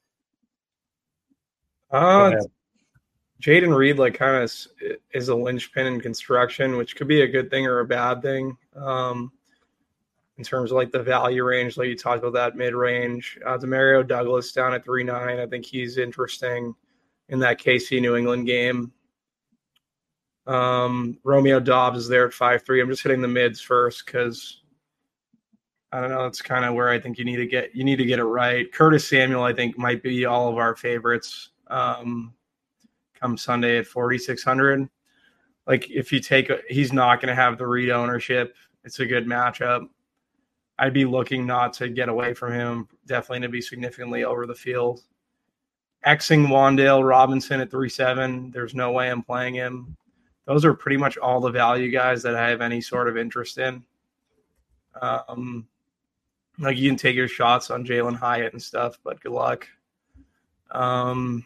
Uh, Jayden Reed, like, kind of is a linchpin in construction, which could be a good thing or a bad thing. Um, in terms of like the value range, like you talked about that mid range. Uh, Demario Douglas down at three nine. I think he's interesting in that K C New England game. Um, Romeo Doubs is there at five three. I'm just hitting the mids first because I don't know. It's kind of where I think you need to get you need to get it right. Curtis Samuel, I think, might be all of our favorites. Um, come Sunday at forty-six hundred. Like if you take, a, he's not going to have the Reed ownership. It's a good matchup. I'd be looking not to get away from him. Definitely to be significantly over the field. Xing Wan'Dale Robinson at three seven. There's no way I'm playing him. Those are pretty much all the value guys that I have any sort of interest in. Um, like you can take your shots on Jalen Hyatt and stuff, but good luck. Um,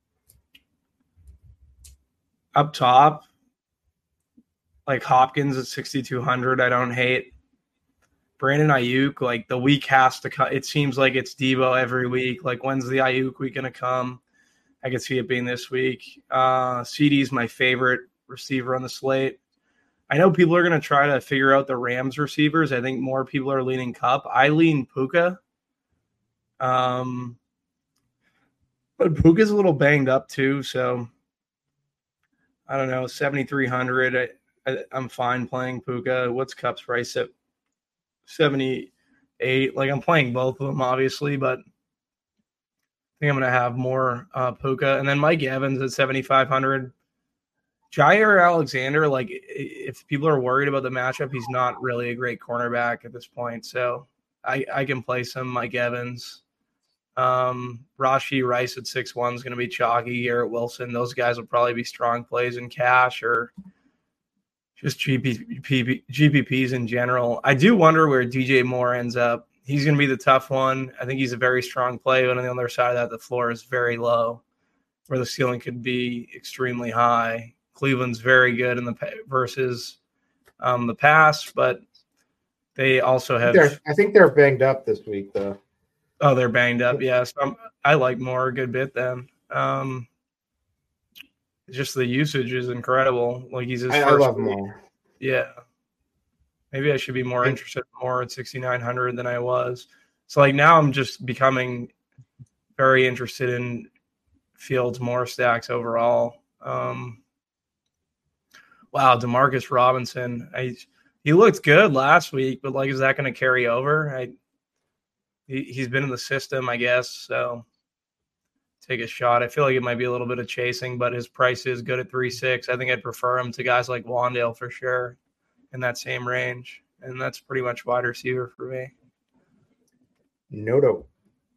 Up top, like Hopkins at sixty-two hundred, I don't hate. Brandon Ayuk, like the week has to come. It seems like it's Debo every week. Like, when's the Ayuk week going to come? I could see it being this week. Uh, C D's my favorite receiver on the slate. I know people are going to try to figure out the Rams receivers. I think more people are leaning Kupp. I lean Puka. Um, but Puka's a little banged up too, so I don't know, seventy-three hundred. I, I, I'm fine playing Puka. What's Kupp's price at seventy-eight? Like, I'm playing both of them, obviously, but I think I'm going to have more uh, Puka. And then Mike Evans at seventy-five hundred. Jair Alexander, like, if people are worried about the matchup, he's not really a great cornerback at this point. So I, I can play some Mike Evans. Um, Rashee Rice at six one is going to be chalky. Garrett Wilson, those guys will probably be strong plays in cash or just G P P, G P Ps in general. I do wonder where D J Moore ends up. He's going to be the tough one. I think he's a very strong play, but on the other side of that, the floor is very low. where the ceiling could be extremely high. Cleveland's very good in the versus um, the past, but they also have. They're, I think they're banged up this week, though. Oh, they're banged up. Yes, yeah, so I like Moore a good bit. Then, um, just the usage is incredible. Like he's his I, first I love week. Moore. Yeah, maybe I should be more interested in Moore at sixty-nine hundred than I was. So like now I'm just becoming very interested in Fields Moore stacks overall. Um, wow, Demarcus Robinson. I he looked good last week, but like, is that going to carry over? I he, he's been in the system, I guess. So take a shot. I feel like it might be a little bit of chasing, but his price is good at three six. I think I'd prefer him to guys like Wandale for sure in that same range, and that's pretty much wide receiver for me. Noto.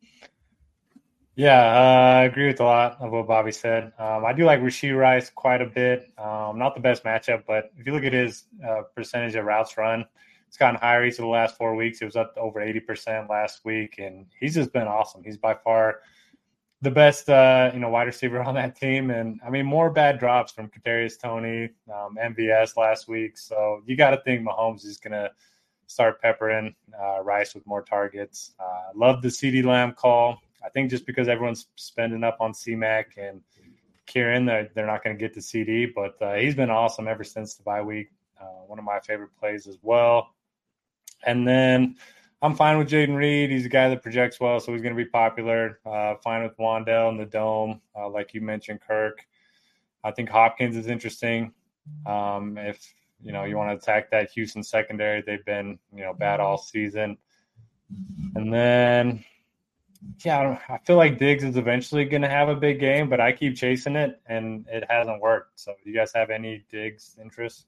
Yeah, uh, I agree with a lot of what Bobby said. Um, I do like Rashee Rice quite a bit. Um, not the best matchup, but if you look at his uh, percentage of routes run, it's gotten higher each of the last four weeks. It was up to over eighty percent last week, and he's just been awesome. He's by far the best, uh, you know, wide receiver on that team. And, I mean, more bad drops from Kadarius Toney, um, M V S last week. So you got to think Mahomes is going to start peppering uh, Rice with more targets. Uh, love the CeeDee Lamb call. I think just because everyone's spending up on C-Mac and Kieran, they're, they're not going to get to C D, but uh, he's been awesome ever since the bye week. Uh, one of my favorite plays as well. And then I'm fine with Jaden Reed. He's a guy that projects well, so he's going to be popular. Uh, fine with Wandale in the dome, uh, like you mentioned, Kirk. I think Hopkins is interesting. Um, if, you know, you want to attack that Houston secondary, they've been, you know, bad all season. And then – Yeah, I, don't, I feel like Diggs is eventually going to have a big game, but I keep chasing it, and it hasn't worked. So do you guys have any Diggs interest?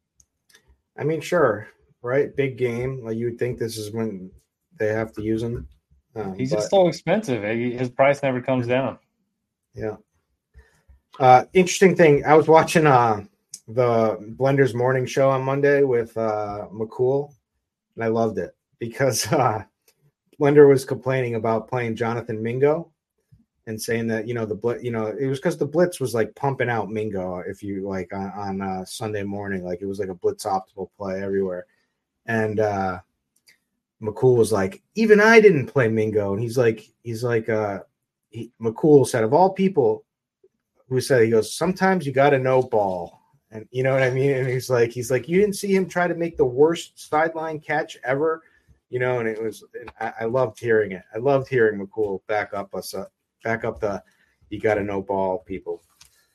I mean, sure, right? Big game. Like you would think this is when they have to use him. Um, He's but, just so expensive. His price never comes down. Yeah. Uh, interesting thing. I was watching uh, the Blenders Morning Show on Monday with uh, McCool, and I loved it because uh, – Blender was complaining about playing Jonathan Mingo and saying that, you know, the blitz, you know, it was because the blitz was like pumping out Mingo if you like on, on uh, Sunday morning, like it was like a blitz optimal play everywhere. And uh, McCool was like, even I didn't play Mingo. And he's like, he's like, uh, he, McCool said, of all people who said, he goes, sometimes you got to know ball. And you know what I mean? And he's like, he's like, you didn't see him try to make the worst sideline catch ever. You know, and it was, I, I loved hearing it. I loved hearing McCool back up us, uh, back up the, you got to know ball people.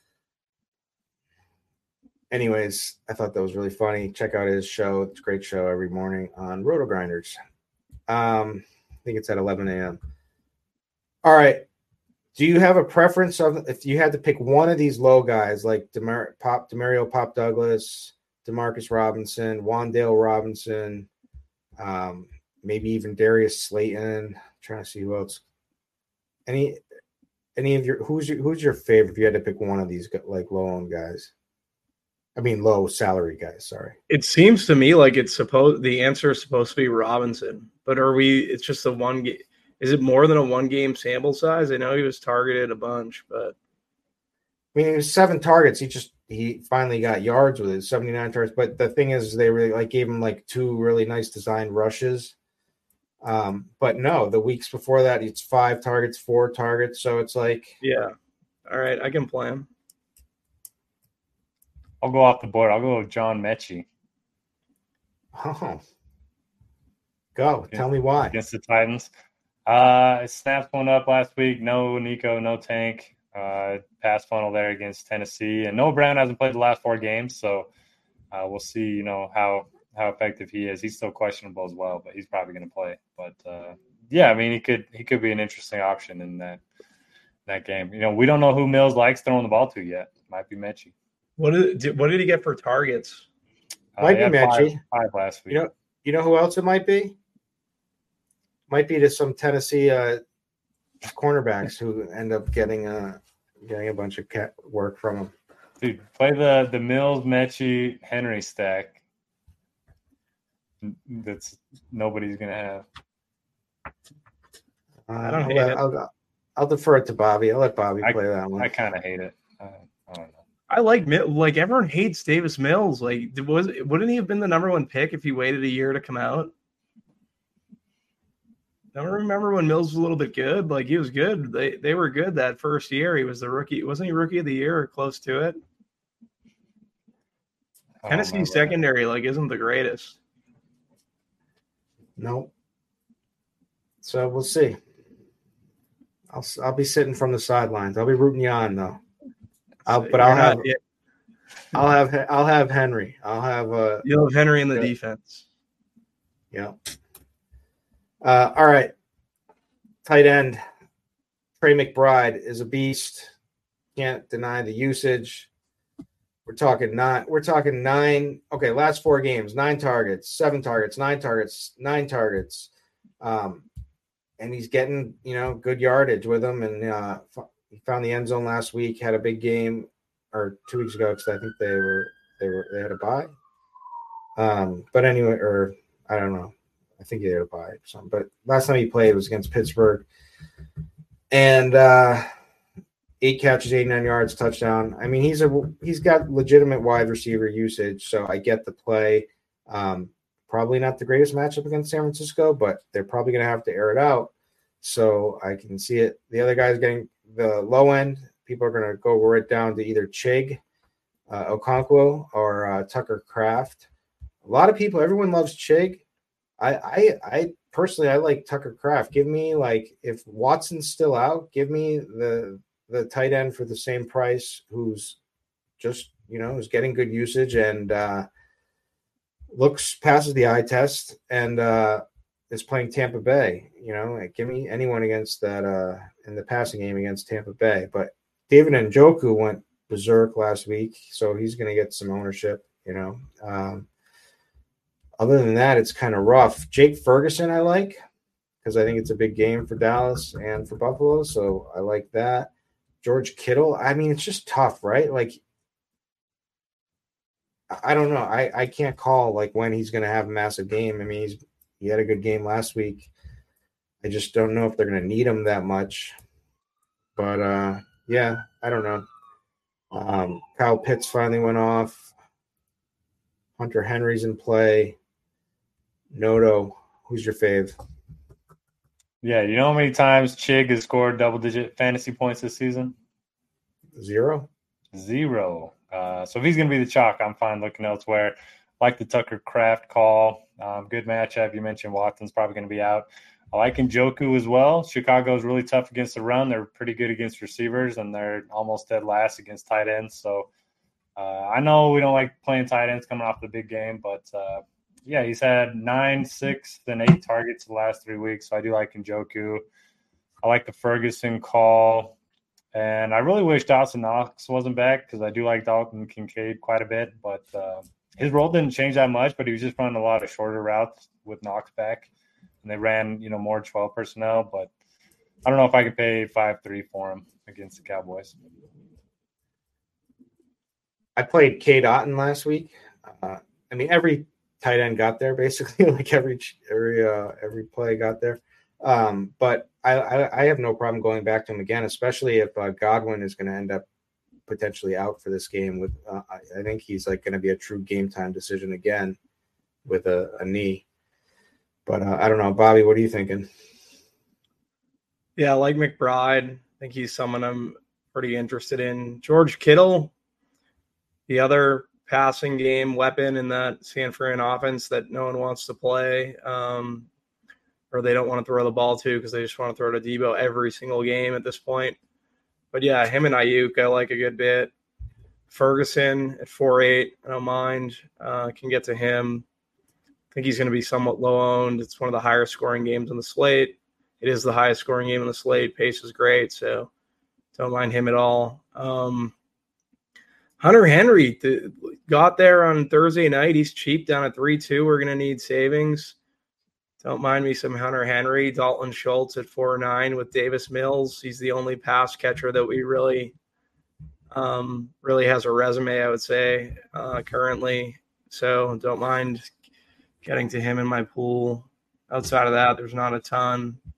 Anyways, I thought that was really funny. Check out his show. It's a great show every morning on Roto Grinders. Um, I think it's at eleven a.m. All right. Do you have a preference of if you had to pick one of these low guys like Demar- Pop, Demario Pop Douglas, Demarcus Robinson, Wandale Robinson, um, maybe even Darius Slayton. I'm trying to see who else. Any, any of your who's your who's your favorite if you had to pick one of these like low owned guys? I mean, low salary guys. Sorry. It seems to me like it's supposed the answer is supposed to be Robinson, but are we? It's just a one game. Is it more than a one game sample size? I know he was targeted a bunch, but I mean, it was seven targets. He just he finally got yards with it, seventy-nine targets. But the thing is, they really like gave him like two really nice designed rushes. Um, but no, the weeks before that, it's five targets, four targets. So it's like, yeah. All right, I can play him. I'll go off the board. I'll go with John Mechie. Oh, go. Against, Tell me why. Against the Titans. Uh, snaps one up last week. No Nico, no Tank. Uh, pass funnel there against Tennessee. And Noah Brown hasn't played the last four games, so uh, we'll see, you know, how how effective he is. He's still questionable as well, but he's probably going to play. But, uh, yeah, I mean, he could he could be an interesting option in that that game. You know, we don't know who Mills likes throwing the ball to yet. Might be Mechie. What did what did he get for targets? Might uh, be Mechie. Five, five last week. You know, you know who else it might be? Might be to some Tennessee uh, cornerbacks who end up getting uh, getting a bunch of cat work from him. Dude, play the the Mills, Mechie, Henry stack. That's nobody's gonna have. Uh, I don't I'll, hate let, it. I'll, I'll defer it to Bobby. I'll let Bobby I, play that one. I kind of hate it. Uh, I don't know. I like like everyone hates Davis Mills. Like, was wouldn't he have been the number one pick if he waited a year to come out? I don't remember when Mills was a little bit good. Like, he was good. They they were good that first year. He was the rookie. Wasn't he rookie of the year or close to it? Tennessee secondary like isn't the greatest. No. So we'll see. I'll I'll be sitting from the sidelines. I'll be rooting you on though. I'll, but I'll have, I'll have, I'll have Henry. I'll have uh, you'll have Henry in the yeah. defense. Yeah. Uh, all right. Tight end. Trey McBride is a beast. Can't deny the usage. We're talking nine. We're talking nine. Okay, last four games, nine targets, seven targets, nine targets, nine targets. Um, and he's getting, you know, good yardage with him. And uh, he found the end zone last week. Had a big game, or two weeks ago, because I think they were they were they had a bye. Um, but anyway, or I don't know. I think he had a bye or something. But last time he played was against Pittsburgh, and uh, eight catches, eighty-nine yards, touchdown. I mean, he's a he's got legitimate wide receiver usage, so I get the play. Um, probably not the greatest matchup against San Francisco, but they're probably going to have to air it out. So I can see it. The other guy's getting the low end. People are going to go right down to either Chig, uh, Okonkwo, or uh, Tucker Kraft. A lot of people, everyone loves Chig. I, I, I personally, I like Tucker Kraft. Give me, like, if Watson's still out, give me the the tight end for the same price, who's just, you know, who's getting good usage and uh, looks passes the eye test and uh, is playing Tampa Bay. You know, like, give me anyone against that uh, in the passing game against Tampa Bay. But David Njoku went berserk last week, so he's going to get some ownership. You know. Um, Other than that, it's kind of rough. Jake Ferguson, I like, because I think it's a big game for Dallas and for Buffalo, so I like that. George Kittle, I mean, it's just tough, right? Like, I don't know. I, I can't call, like, when he's going to have a massive game. I mean, he's he had a good game last week. I just don't know if they're going to need him that much. But, uh, yeah, I don't know. Um, Kyle Pitts finally went off. Hunter Henry's in play. Noto, who's your fave? Yeah, you know how many times Chig has scored double-digit fantasy points this season? Zero. Zero. Uh, so if he's going to be the chalk, I'm fine looking elsewhere. Like the Tucker Kraft call. Um, good matchup. You mentioned Watson's probably going to be out. I like Njoku as well. Chicago is really tough against the run. They're pretty good against receivers, and they're almost dead last against tight ends. So uh, I know we don't like playing tight ends coming off the big game, but uh, – yeah, he's had nine, six, and eight targets the last three weeks. So I do like Njoku. I like the Ferguson call. And I really wish Dawson Knox wasn't back because I do like Dalton Kincaid quite a bit. But uh, his role didn't change that much, but he was just running a lot of shorter routes with Knox back. And they ran, you know, more twelve personnel. But I don't know if I could pay five three for him against the Cowboys. I played Cade Otton last week. Uh, I mean, every – tight end got there basically, like every every uh, every play got there. Um, but I, I I have no problem going back to him again, especially if uh, Godwin is going to end up potentially out for this game. With uh, I, I think he's like going to be a true game time decision again with a, a knee. But uh, I don't know, Bobby. What are you thinking? Yeah, I like McBride. I think he's someone I'm pretty interested in. George Kittle, the other passing game weapon in that San Fran offense that no one wants to play, um, or they don't want to throw the ball to because they just want to throw to Debo every single game at this point. But yeah, him and Ayuk, I like a good bit. Ferguson at four eight, I don't mind. Uh, can get to him. I think he's going to be somewhat low owned. It's one of the higher scoring games on the slate. It is the highest scoring game on the slate. Pace is great, so don't mind him at all. Um, Hunter Henry th- got there on Thursday night. He's cheap down at three two. We're going to need savings. Don't mind me some Hunter Henry. Dalton Schultz at four nine with Davis Mills. He's the only pass catcher that we really um, really has a resume, I would say, uh, currently. So don't mind getting to him in my pool. Outside of that, there's not a ton.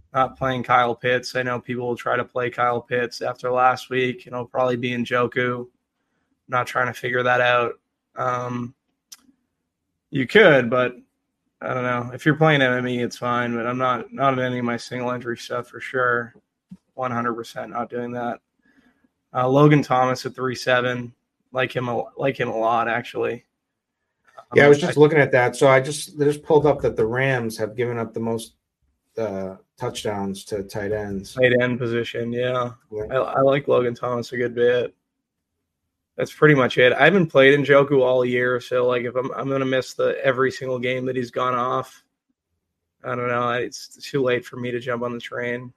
not playing Kyle Pitts. I know people will try to play Kyle Pitts after last week, and it'll probably be Njoku. I'm not trying to figure that out. Um, you could, but I don't know. If you're playing M M E, it's fine, but I'm not not in any of my single entry stuff for sure. one hundred percent not doing that. Uh, Logan Thomas at three seven, like him a like him a lot actually. Yeah, um, I was just I, looking at that. So I just I just pulled up that the Rams have given up the most uh, touchdowns to tight ends. Tight end position, yeah. yeah. I, I like Logan Thomas a good bit. That's pretty much it. I haven't played Njoku all year, so like if I'm I'm gonna miss the every single game that he's gone off. I don't know. It's too late for me to jump on the train.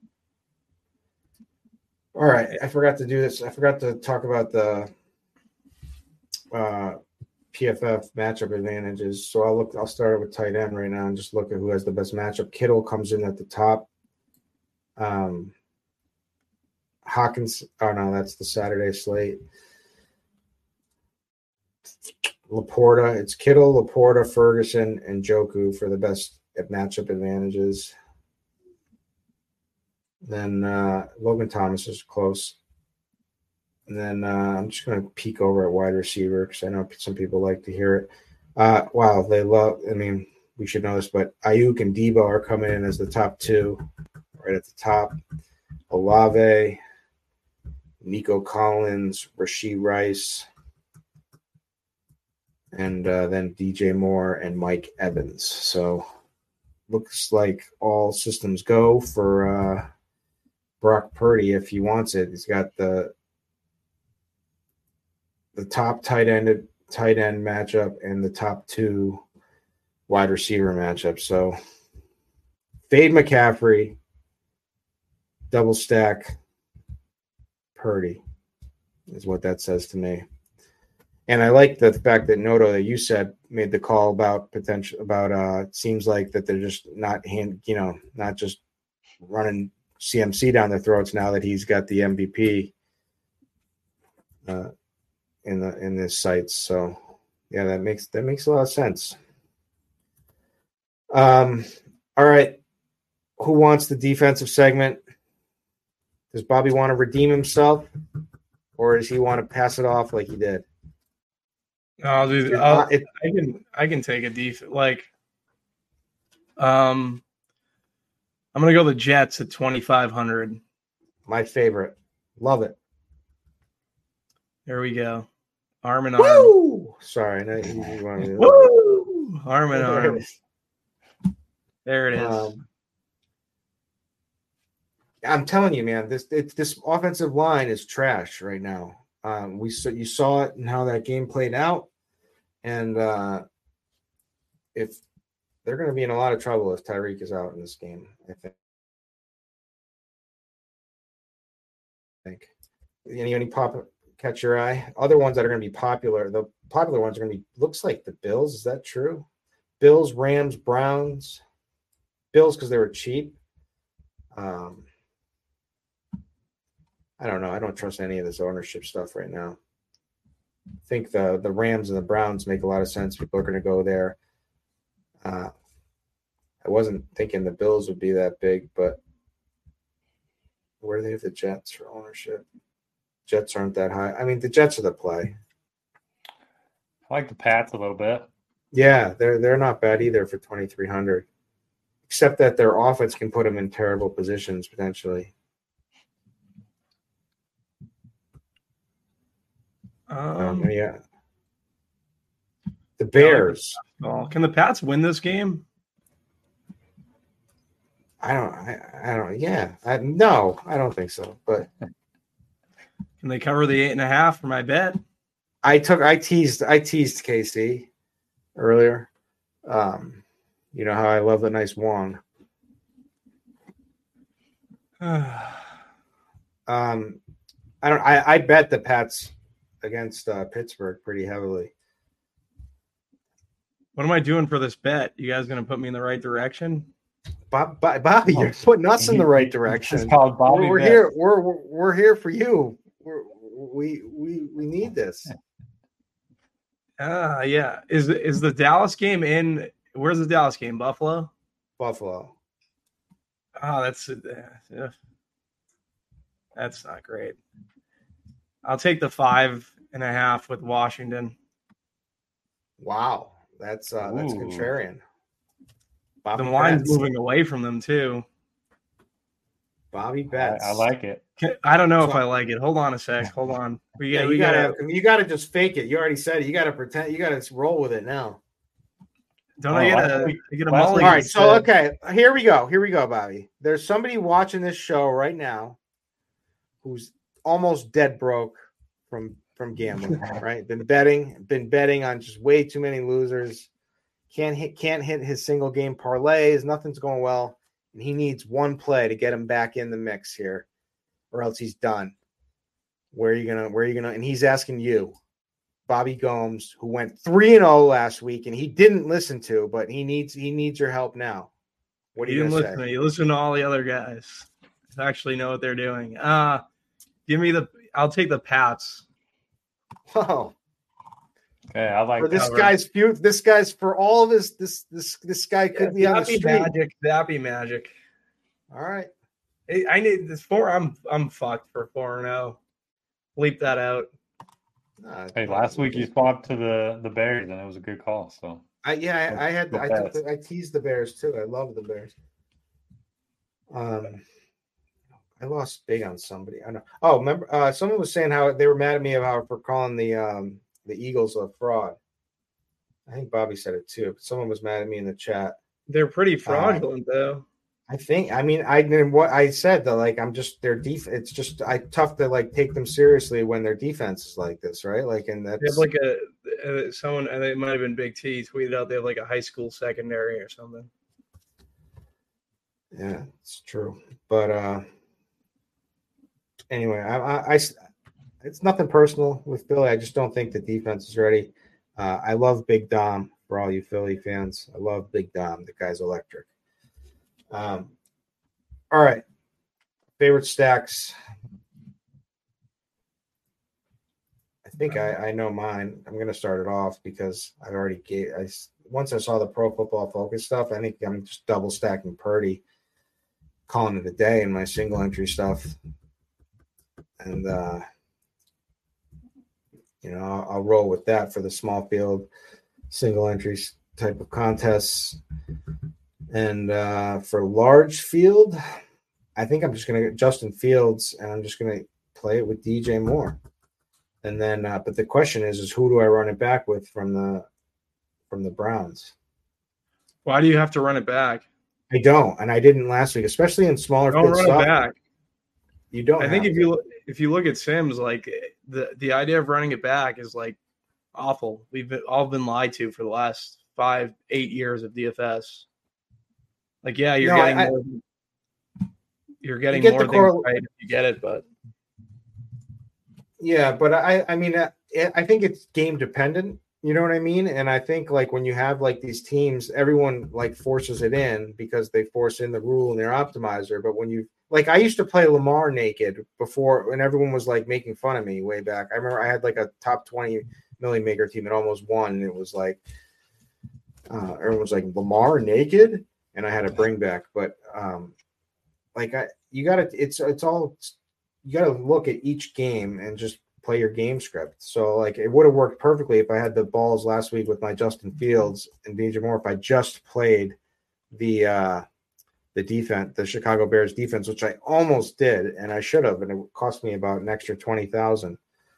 All right, I forgot to do this. I forgot to talk about the uh, P F F matchup advantages. So I'll look. I'll start with tight end right now and just look at who has the best matchup. Kittle comes in at the top. Um, Hawkins. Oh no, that's the Saturday slate. Laporta. It's Kittle, Laporta, Ferguson, and Njoku for the best matchup advantages. Then uh, Logan Thomas is close. And then uh, I'm just going to peek over at wide receiver because I know some people like to hear it. Uh, wow, they love – I mean, we should know this, but Ayuk and Debo are coming in as the top two, right at the top. Olave, Nico Collins, Rashee Rice, and uh, then D J Moore and Mike Evans. So looks like all systems go for uh, – Brock Purdy, if he wants it, he's got the the top tight end tight end matchup and the top two wide receiver matchup. So fade McCaffrey, double stack Purdy is what that says to me. And I like the fact that Noto, that you said, made the call about potential about uh it seems like that they're just not hand you know not just running C M C down their throats now that he's got the M V P uh, in the in this sites. So yeah, that makes that makes a lot of sense. Um, all right, who wants the defensive segment? Does Bobby want to redeem himself, or does he want to pass it off like he did? I'll do. I'll, it, I can. I can take a def like. Um. I'm going to go the Jets at twenty-five hundred. My favorite. Love it. There we go. Arm in Woo! arm. Sorry. No, you, you want to Woo! Arm in arm. There it is. Um, I'm telling you, man, this it, this offensive line is trash right now. Um, we saw, you saw it and how that game played out. And uh, if they're going to be in a lot of trouble if Tyreek is out in this game, I think. I think. Any, any pop catch your eye? Other ones that are going to be popular, the popular ones are going to be, looks like the Bills. Is that true? Bills, Rams, Browns. Bills because they were cheap. Um, I don't know. I don't trust any of this ownership stuff right now. I think the, the Rams and the Browns make a lot of sense. People are going to go there. Uh, I wasn't thinking the Bills would be that big, but where do they have the Jets for ownership? Jets aren't that high. I mean, the Jets are the play. I like the Pats a little bit. Yeah, they're they're not bad either for twenty-three hundred, except that their offense can put them in terrible positions potentially. Um, um, yeah. The Bears. Oh, can the Pats win this game? I don't. I, I don't. Yeah. I, no, I don't think so. But can they cover the eight and a half for my bet? I took. I teased. I teased K C earlier. Um, you know how I love the nice Wong. um, I don't. I, I bet the Pats against uh, Pittsburgh pretty heavily. What am I doing for this bet? You guys going to put me in the right direction? Bob, Bob, Bobby, you're putting us in the right direction. It's called Bobby we're we're bet. here. We're, we're we're here for you. We're, we we we need this. Ah, uh, yeah. Is is the Dallas game in? Where's the Dallas game? Buffalo. Buffalo. Oh, that's uh, yeah. That's not great. I'll take the five and a half with Washington. Wow, that's uh, that's Ooh. contrarian. The Bobby line's bets. moving away from them too. Bobby I, bets. I like it. I don't know So- if I like it. Hold on a sec. Hold on. We Yeah, got. you We gotta, got. you gotta just fake it. You already said it. You gotta pretend. You gotta roll with it now. Don't Oh, I get last a? week- I get a last week- mulligan? All right, so instead. okay, here we go. Here we go, Bobby. There's somebody watching this show right now who's almost dead broke from from gambling, right? Been betting, been betting on just way too many losers. Can't hit, can't hit his single game parlays. Nothing's going well, and he needs one play to get him back in the mix here, or else he's done. Where are you gonna? Where are you gonna? And he's asking you, Bobby Gomes, who went three and zero last week, and he didn't listen to, but he needs he needs your help now. What are You you didn't gonna listen say? to me. You listen to all the other guys. Who actually know what they're doing. Uh give me the. I'll take the Pats. Whoa. Okay, I like For this cover. guy's few, this guy's for all of his this this this guy could be on the Zappy street. magic. Zappy magic. All right. Hey, I need this four. I'm I'm fucked for four and zero. Bleep that out. Nah, Hey, last week you swapped to the the Bears, and it was a good call. So I yeah, I, I had Go I took Pats. the, I teased the Bears too. I love the Bears. Um, I lost big on somebody. I know. Oh, remember? Uh, someone was saying how they were mad at me about for calling the um the Eagles a fraud. I think Bobby said it too. But someone was mad at me in the chat. They're pretty fraudulent though. I think. I mean, I didn't. What I said though, like I'm just their def. It's just I tough to like take them seriously when their defense is like this, right? Like, and that's They have like a, a someone. I think it might have been Big T tweeted out they have like a high school secondary or something. yeah, it's true. But uh anyway, I, I, I it's nothing personal with Philly. I just don't think the defense is ready. Uh, I love Big Dom for all you Philly fans. I love Big Dom. The guy's electric. Um, all right. Favorite stacks. I think I, I know mine. I'm going to start it off because I already gave. I once I saw the Pro Football Focus stuff. I think I'm just double stacking Purdy, calling it a day in my single entry stuff, and uh, you know I'll, I'll roll with that for the small field single entries type of contests. And uh, for large field, I think I'm just going to get Justin Fields, and I'm just going to play it with D J Moore. And then, uh, but the question is, is who do I run it back with from the from the Browns? Why do you have to run it back? I don't, and I didn't last week, especially in smaller Don't field run stuff. it back. You don't. I think have if to. you look, if you look at Sims, like the the idea of running it back is like awful. We've been, all been lied to for the last five, eight years of D F S. Like, yeah, you're No, getting I- more. You're getting get more the things correl- right if you get it, but Yeah, but I, I mean, uh, I think it's game dependent. You know what I mean? And I think like when you have like these teams, everyone like forces it in because they force in the rule in their optimizer. But when you like, I used to play Lamar naked before, and everyone was like making fun of me way back. I remember I had like a top twenty million maker team that almost won, and it was like uh, everyone was like Lamar naked, and I had a bring back. But um, like I, you got to, it's it's all. You got to look at each game and just play your game script. So, like, it would have worked perfectly if I had the balls last week with my Justin Fields and D J Moore. If I just played the uh, the defense, the Chicago Bears defense, which I almost did, and I should have, and it cost me about an extra twenty thousand.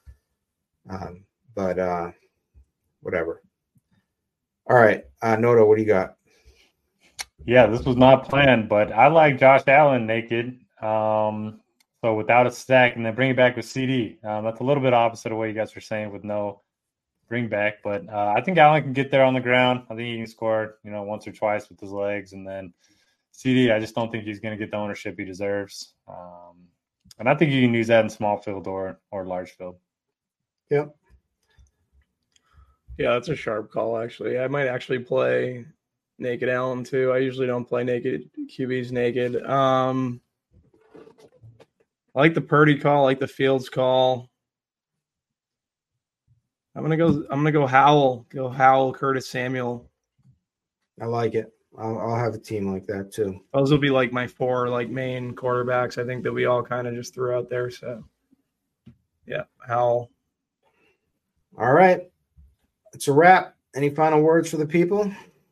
Um, but uh, whatever. All right, uh, Noto, what do you got? yeah, this was not planned, but I like Josh Allen naked. Um, So without a stack, and then bring it back with C D. Um, that's a little bit opposite of what you guys were saying with no bring back. But uh, I think Allen can get there on the ground. I think he can score, you know, once or twice with his legs. And then C D, I just don't think he's going to get the ownership he deserves. Um, and I think you can use that in small field or or large field. Yep. yeah, that's a sharp call. Actually, I might actually play naked Allen too. I usually don't play naked Q Bs naked. Um, I like the Purdy call, I like the Fields call. I'm gonna go. I'm gonna go Howell. Go Howell, Curtis Samuel. I like it. I'll, I'll have a team like that too. Those will be like my four like main quarterbacks. I think that we all kind of just threw out there. So, yeah, Howell. All right, it's a wrap. Any final words for the people?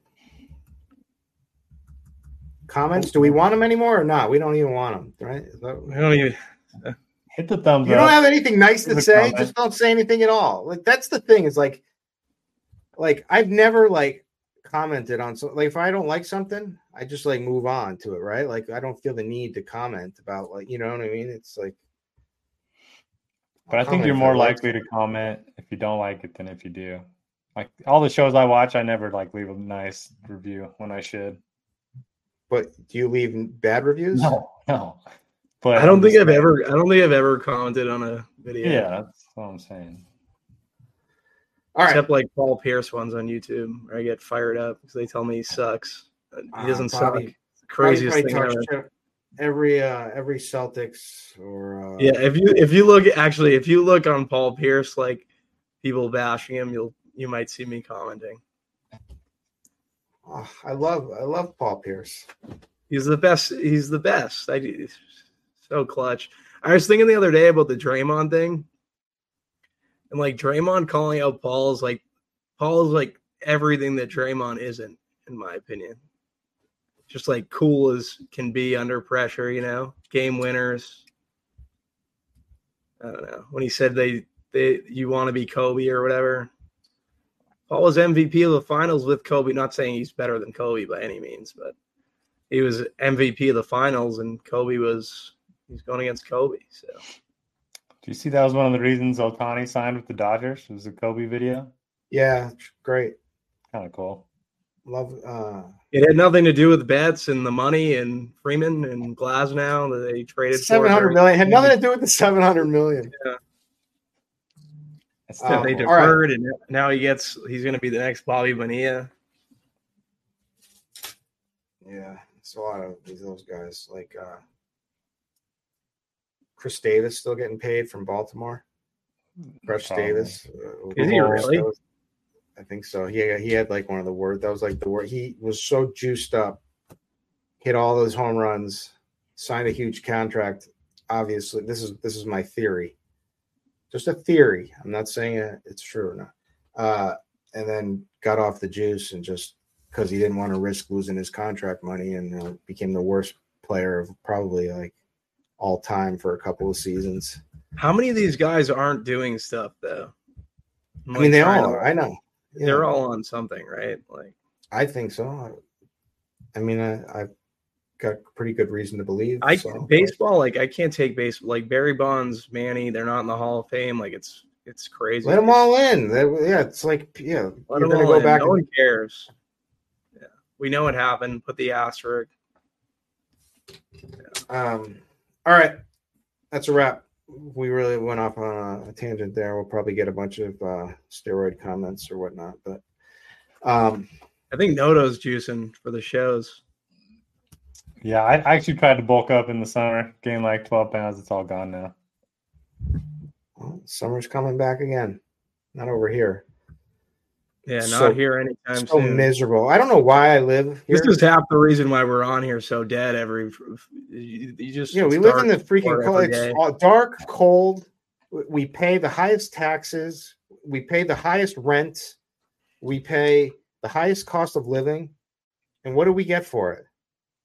Comments? Do we want them anymore or not? We don't even want them, right? That, We don't even Hit the thumbs you up. don't have anything nice to Leave a say. comment. Just don't say anything at all. Like that's the thing. Is like, like I've never like commented on so like if I don't like something, I just like move on to it, right? Like I don't feel the need to comment about like you know what I mean. It's like, But I I'll think comment you're if more I like likely to comment if you don't like it than if you do. Like all the shows I watch, I never like leave a nice review when I should. But do you leave bad reviews? No, no. But I don't I'm think just I've saying- ever I don't think I've ever commented on a video. Yeah, that's what I'm saying. All right. Except like Paul Pierce ones on YouTube where I get fired up because they tell me he sucks. He Uh, doesn't Bobby- suck. Craziest Probably thing talks ever. to every uh every Celtics or uh, Yeah, if you if you look actually if you look on Paul Pierce like people bashing him, you'll you might see me commenting. oh, I love I love Paul Pierce. He's the best. He's the best. I he's so clutch. I was thinking the other day about the Draymond thing, and like Draymond calling out Paul is like Paul is like everything that Draymond isn't, in my opinion. Just like cool as can be under pressure, you know, game winners. I don't know when he said they they you want to be Kobe or whatever. Paul was M V P of the finals with Kobe. Not saying he's better than Kobe by any means, but he was M V P of the finals, and Kobe was he's going against Kobe. So Do you see that was one of the reasons Ohtani signed with the Dodgers? It was a Kobe video. Yeah, great. Kind of cool. Love uh it had nothing to do with bets and the money and Freeman and Glasnow that they traded for. seven hundred million had nothing to do with the seven hundred million. It's Uh, still They cool. all right. deferred, and now he gets he's going to be the next Bobby Bonilla. Yeah, it's a lot of these those guys like uh Chris Davis still getting paid from Baltimore. Chris Probably. Davis. Uh, Is he really? I think so. He he had like one of the words that was like the word. He was so juiced up, hit all those home runs, signed a huge contract. Obviously, this is this is my theory, just a theory. I'm not saying it, it's true or not. Uh, and then got off the juice and just because he didn't want to risk losing his contract money and uh, became the worst player of probably like all time for a couple of seasons. How many of these guys aren't doing stuff though? I'm, I mean, they like, all trying to- are. I know. Yeah. They're all on something, right? Like I think so. I mean, I, I've got pretty good reason to believe. I so. baseball, like I can't take baseball. Like Barry Bonds, Manny, they're not in the Hall of Fame. Like it's it's crazy. Let them all in. They, yeah, it's like yeah, Let you're them gonna all go in. back. No and, one cares. Yeah, we know what happened. Put the asterisk. um, all right, that's a wrap. We really went off on a, a tangent there. We'll probably get a bunch of uh, steroid comments or whatnot, but um, I think Noto's juicing for the shows. Yeah, I, I actually tried to bulk up in the summer, gained like twelve pounds. It's all gone now. well, summer's coming back again. Not over here. Yeah, not So- here anytime So soon. miserable. I don't know why I live here. This is half the reason why we're on here so dead every. You, you just Yeah, we it's live in dark the freaking every cold. It's day. all dark, cold. We- We pay the highest taxes. We pay the highest rent. We pay the highest cost of living. And what do we get for it?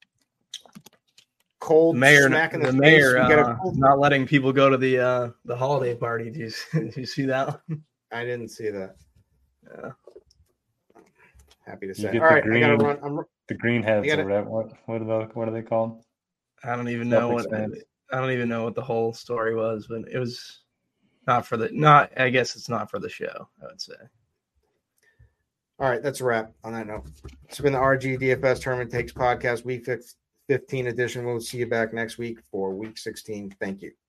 Cold, The mayor, smack in the, the face. mayor, We get a uh, cold- not letting people go to the uh, the holiday party. Do you, do you see that one? I didn't see that. Yeah. Happy to You say. get All the right, I gotta green- run. I'm, The greenheads I gotta- or whatever. What what are they, what are they called? I don't even know what Self-expense. I don't even know what the whole story was, but it was not for the not. I guess it's not for the show. I would say. all right, that's a wrap on that note. It's been the R G D F S Tournament Takes Podcast, week fifteen edition. We'll see you back next week for week sixteen. Thank you.